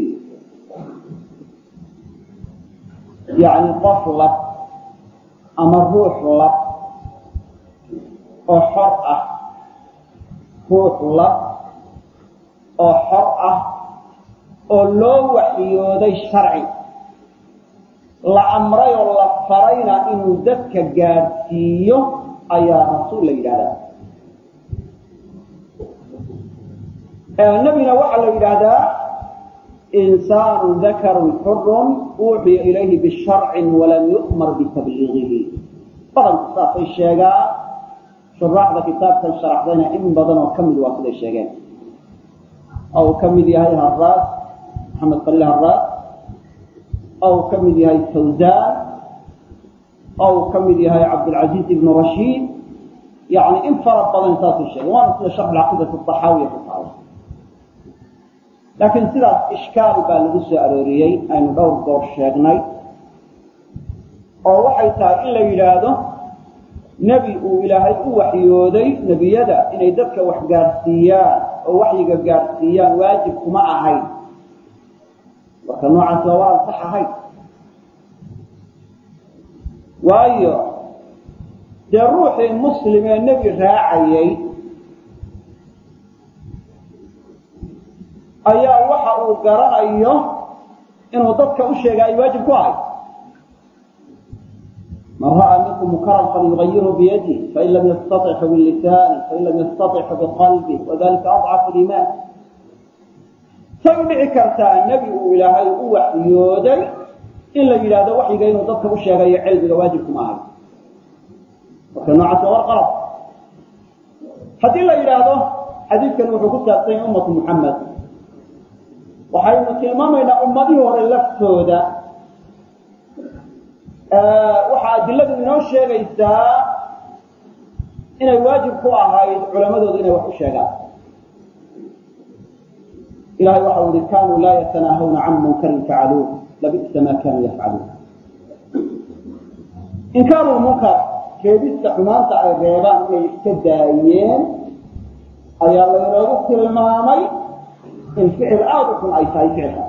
يعني طفل أما الروح لك أو حرأة روح لك أو حرأة أو لو وحيودي الشرعي لأمري الله فرينا إن ذاتك قادسيه أي رسول الله النبي وحل إلى إنسان ذكر حر أوحي إليه بالشرع ولم يؤمر بتبليغه بدن صاف الشيغا شرح ذا كتاب شرح لنا إن بدن وكمل واحد الشيغا أو كمل هاي الراس محمد قال الراس أو كمل هاي الفوزان أو كمل هاي عبد العزيز بن رشيد يعني إن فرض بدن صاف الشيغا وانا شرح العقيدة الطحاوية في الطحاوية لكن سيدا إشكال بالغسو أروريي أن دور دور شاقناي أو وحيتا إلا يلاده نبي إلهي وحيودي نبي يدا إن يدبك وحقارسيان أو وحيق قارسيان واجب كما أهي وكان نوعا سواء صح أهي وأيضا دي الروح المسلم النبي راعيي ayaa waxa uu garanayo inuu dadka u sheegay ay waajib ku ahay man ra'a minkum munkaran falyughayyirhu bi yadihi fa in lam yastati' fa bil lisani fa in lam yastati' fa bi qalbi wa dhalika ad'afu al-iman sabbi karta nabi uu ilaahay u waxyooday in la yiraahdo waxiga inuu dadka u sheegay cilmiga waajib ku ahay waxa nooca war qalad hadii la yiraahdo xadiidkan wuxuu ku saabsan ummatu muhammad waxaynu tilmaamaynaa ummadihii hore laftooda waxaa adiladu inoo sheegaysaa inay waajib ku ahayd culamadooda inay wax u sheegaan ilahay waxa uu yidhi kaanuu laa yatanaahawna can munkarin facaluuh labi'sa maa kaanuu yafcaluun inkaaru lmunkar reebista xumaanta ay reebaan inay iska daayeen ayaa laynoogu tilmaamay إن فعل آدكم أي ساي فعلها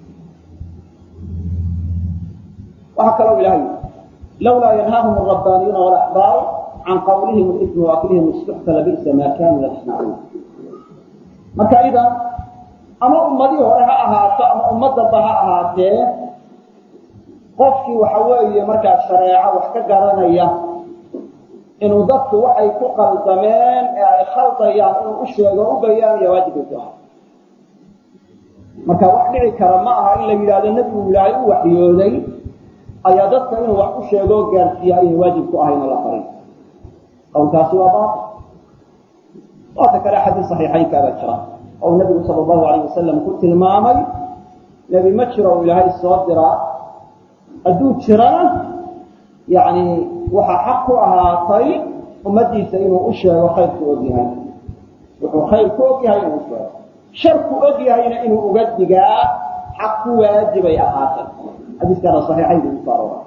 وهكذا إلهي لولا ينهاهم الربانيون والأحبار عن قولهم الإثم وأكلهم السحت لبئس ما كانوا يصنعون متى إذا أما أمتي هورها أهاتا أما أمت ضبها أهاتا قفكي وحوائي مركز الشريعة وحكا قرانية إنه ضبط وحي كقل زمان يعني خلطيا إنه أشياء وبيان يواجب الدعاء marka wax dhici kara ma aha in la yiraahdo nabigu ilaahay u waxyooday ayaa dadka inuu wax u sheego gaarsiiyo ay waajib ku ahayn la farin qowlkaasi waa baatil waa kale xadiis saxiixayn ka jira oo nabigu sallallahu alayhi wasallam ku tilmaamay nabi ma jiro ilaahay soo dira aduu jirana yaani waxa xaq ku ahaatay ummadiisa inuu u sheego khayrku oo yahay wuxuu khayrku oo yahay inuu sheego شرك أجيهين إنه أجدها حق واجب يأخاطر حديث كان صحيحين بالمصارعة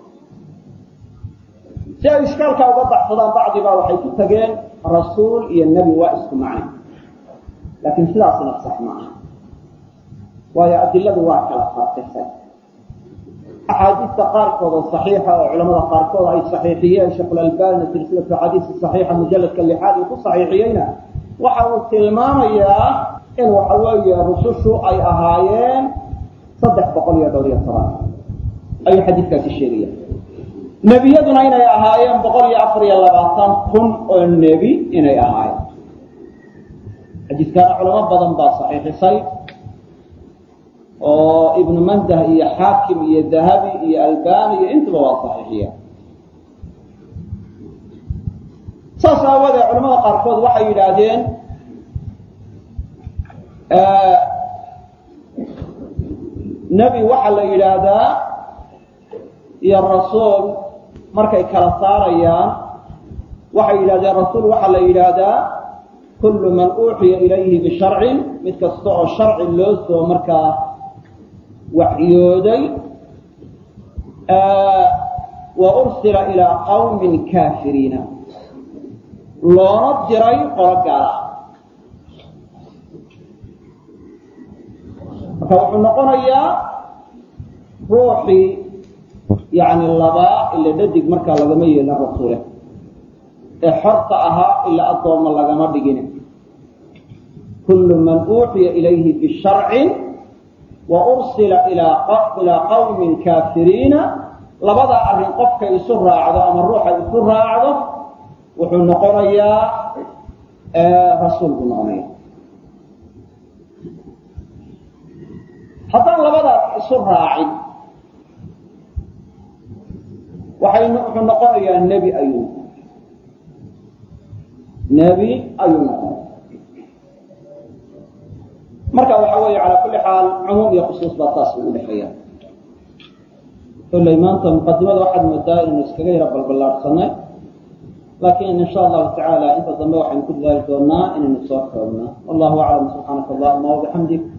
سيء إشكال كان وضح صدام بعض ما وحيث التقين الرسول إيا النبي واسك معي لكن سلاسة نفسح معه waayo adiladu waa kala faafisay axaadiista qaarkood oo saxiixa oo culamada qaarkood ay saxiixiyeen sheekhu lalbani silsilatu axaadiis saxiixa mujalladka lixaad uu ku saxiixiyeyna waxa uu tilmaamayaa in waxa weeye rusushu ay ahaayeen saddex boqol iyo dhowr iyo toban ayuu xadiidkaasi sheegaya nebiyaduna inay ahaayeen boqol iyo afar iyo labaatan kun oo nebi inay ahaayeen xadiidkaana culamo badan baa saxiixisay oo ibnu mandah iyo xaakim iyo dahabi iyo albani iyo intuba waa saxiixiya saas aawadee culamada qaarkood waxay yidhaahdeen nebi waxaa la yidhaahdaa iyo rasuul markay kala saarayaan waxay yidhahdeen rasuul waxaa la yidhaahdaa kullu man uuxiya ilayhi bisharcin mid kasta oo sharci loo soo markaa waxyooday wa ursila ilaa qawmin kaafiriina loona diray qolo gaala marka wuxuu noqonayaa ruuxii yani labaa ila dhadig markaa lagama yeelin rasuule ee xorta ahaa ila addooma lagama dhigin kullu man uuxiya ilayhi bisharcin wa ursila ilaa qawmin kaafiriina labadaa arrin qofka isu raacdo ama ruuxa isu raacdo wuxuu noqonayaa rasuul buu noqonaya haddaan labadaas isu raacin waxay wuxuu noqonayaa nebi ayuu nebi ayuu noqonaya marka waxa weeye calaa kulli xaal cumuum iyo khusuus baa taas ugu dhexeeya kolley maanta muqadimada waxaad moodaa inaynu iskaga yara balballaarhsanay laakiin in sha allahu tacaala inta dambe waxaynu ku dadaali doonaa inaynu soo koobno wallahu aclam subxaanaka allahuma wabixamdik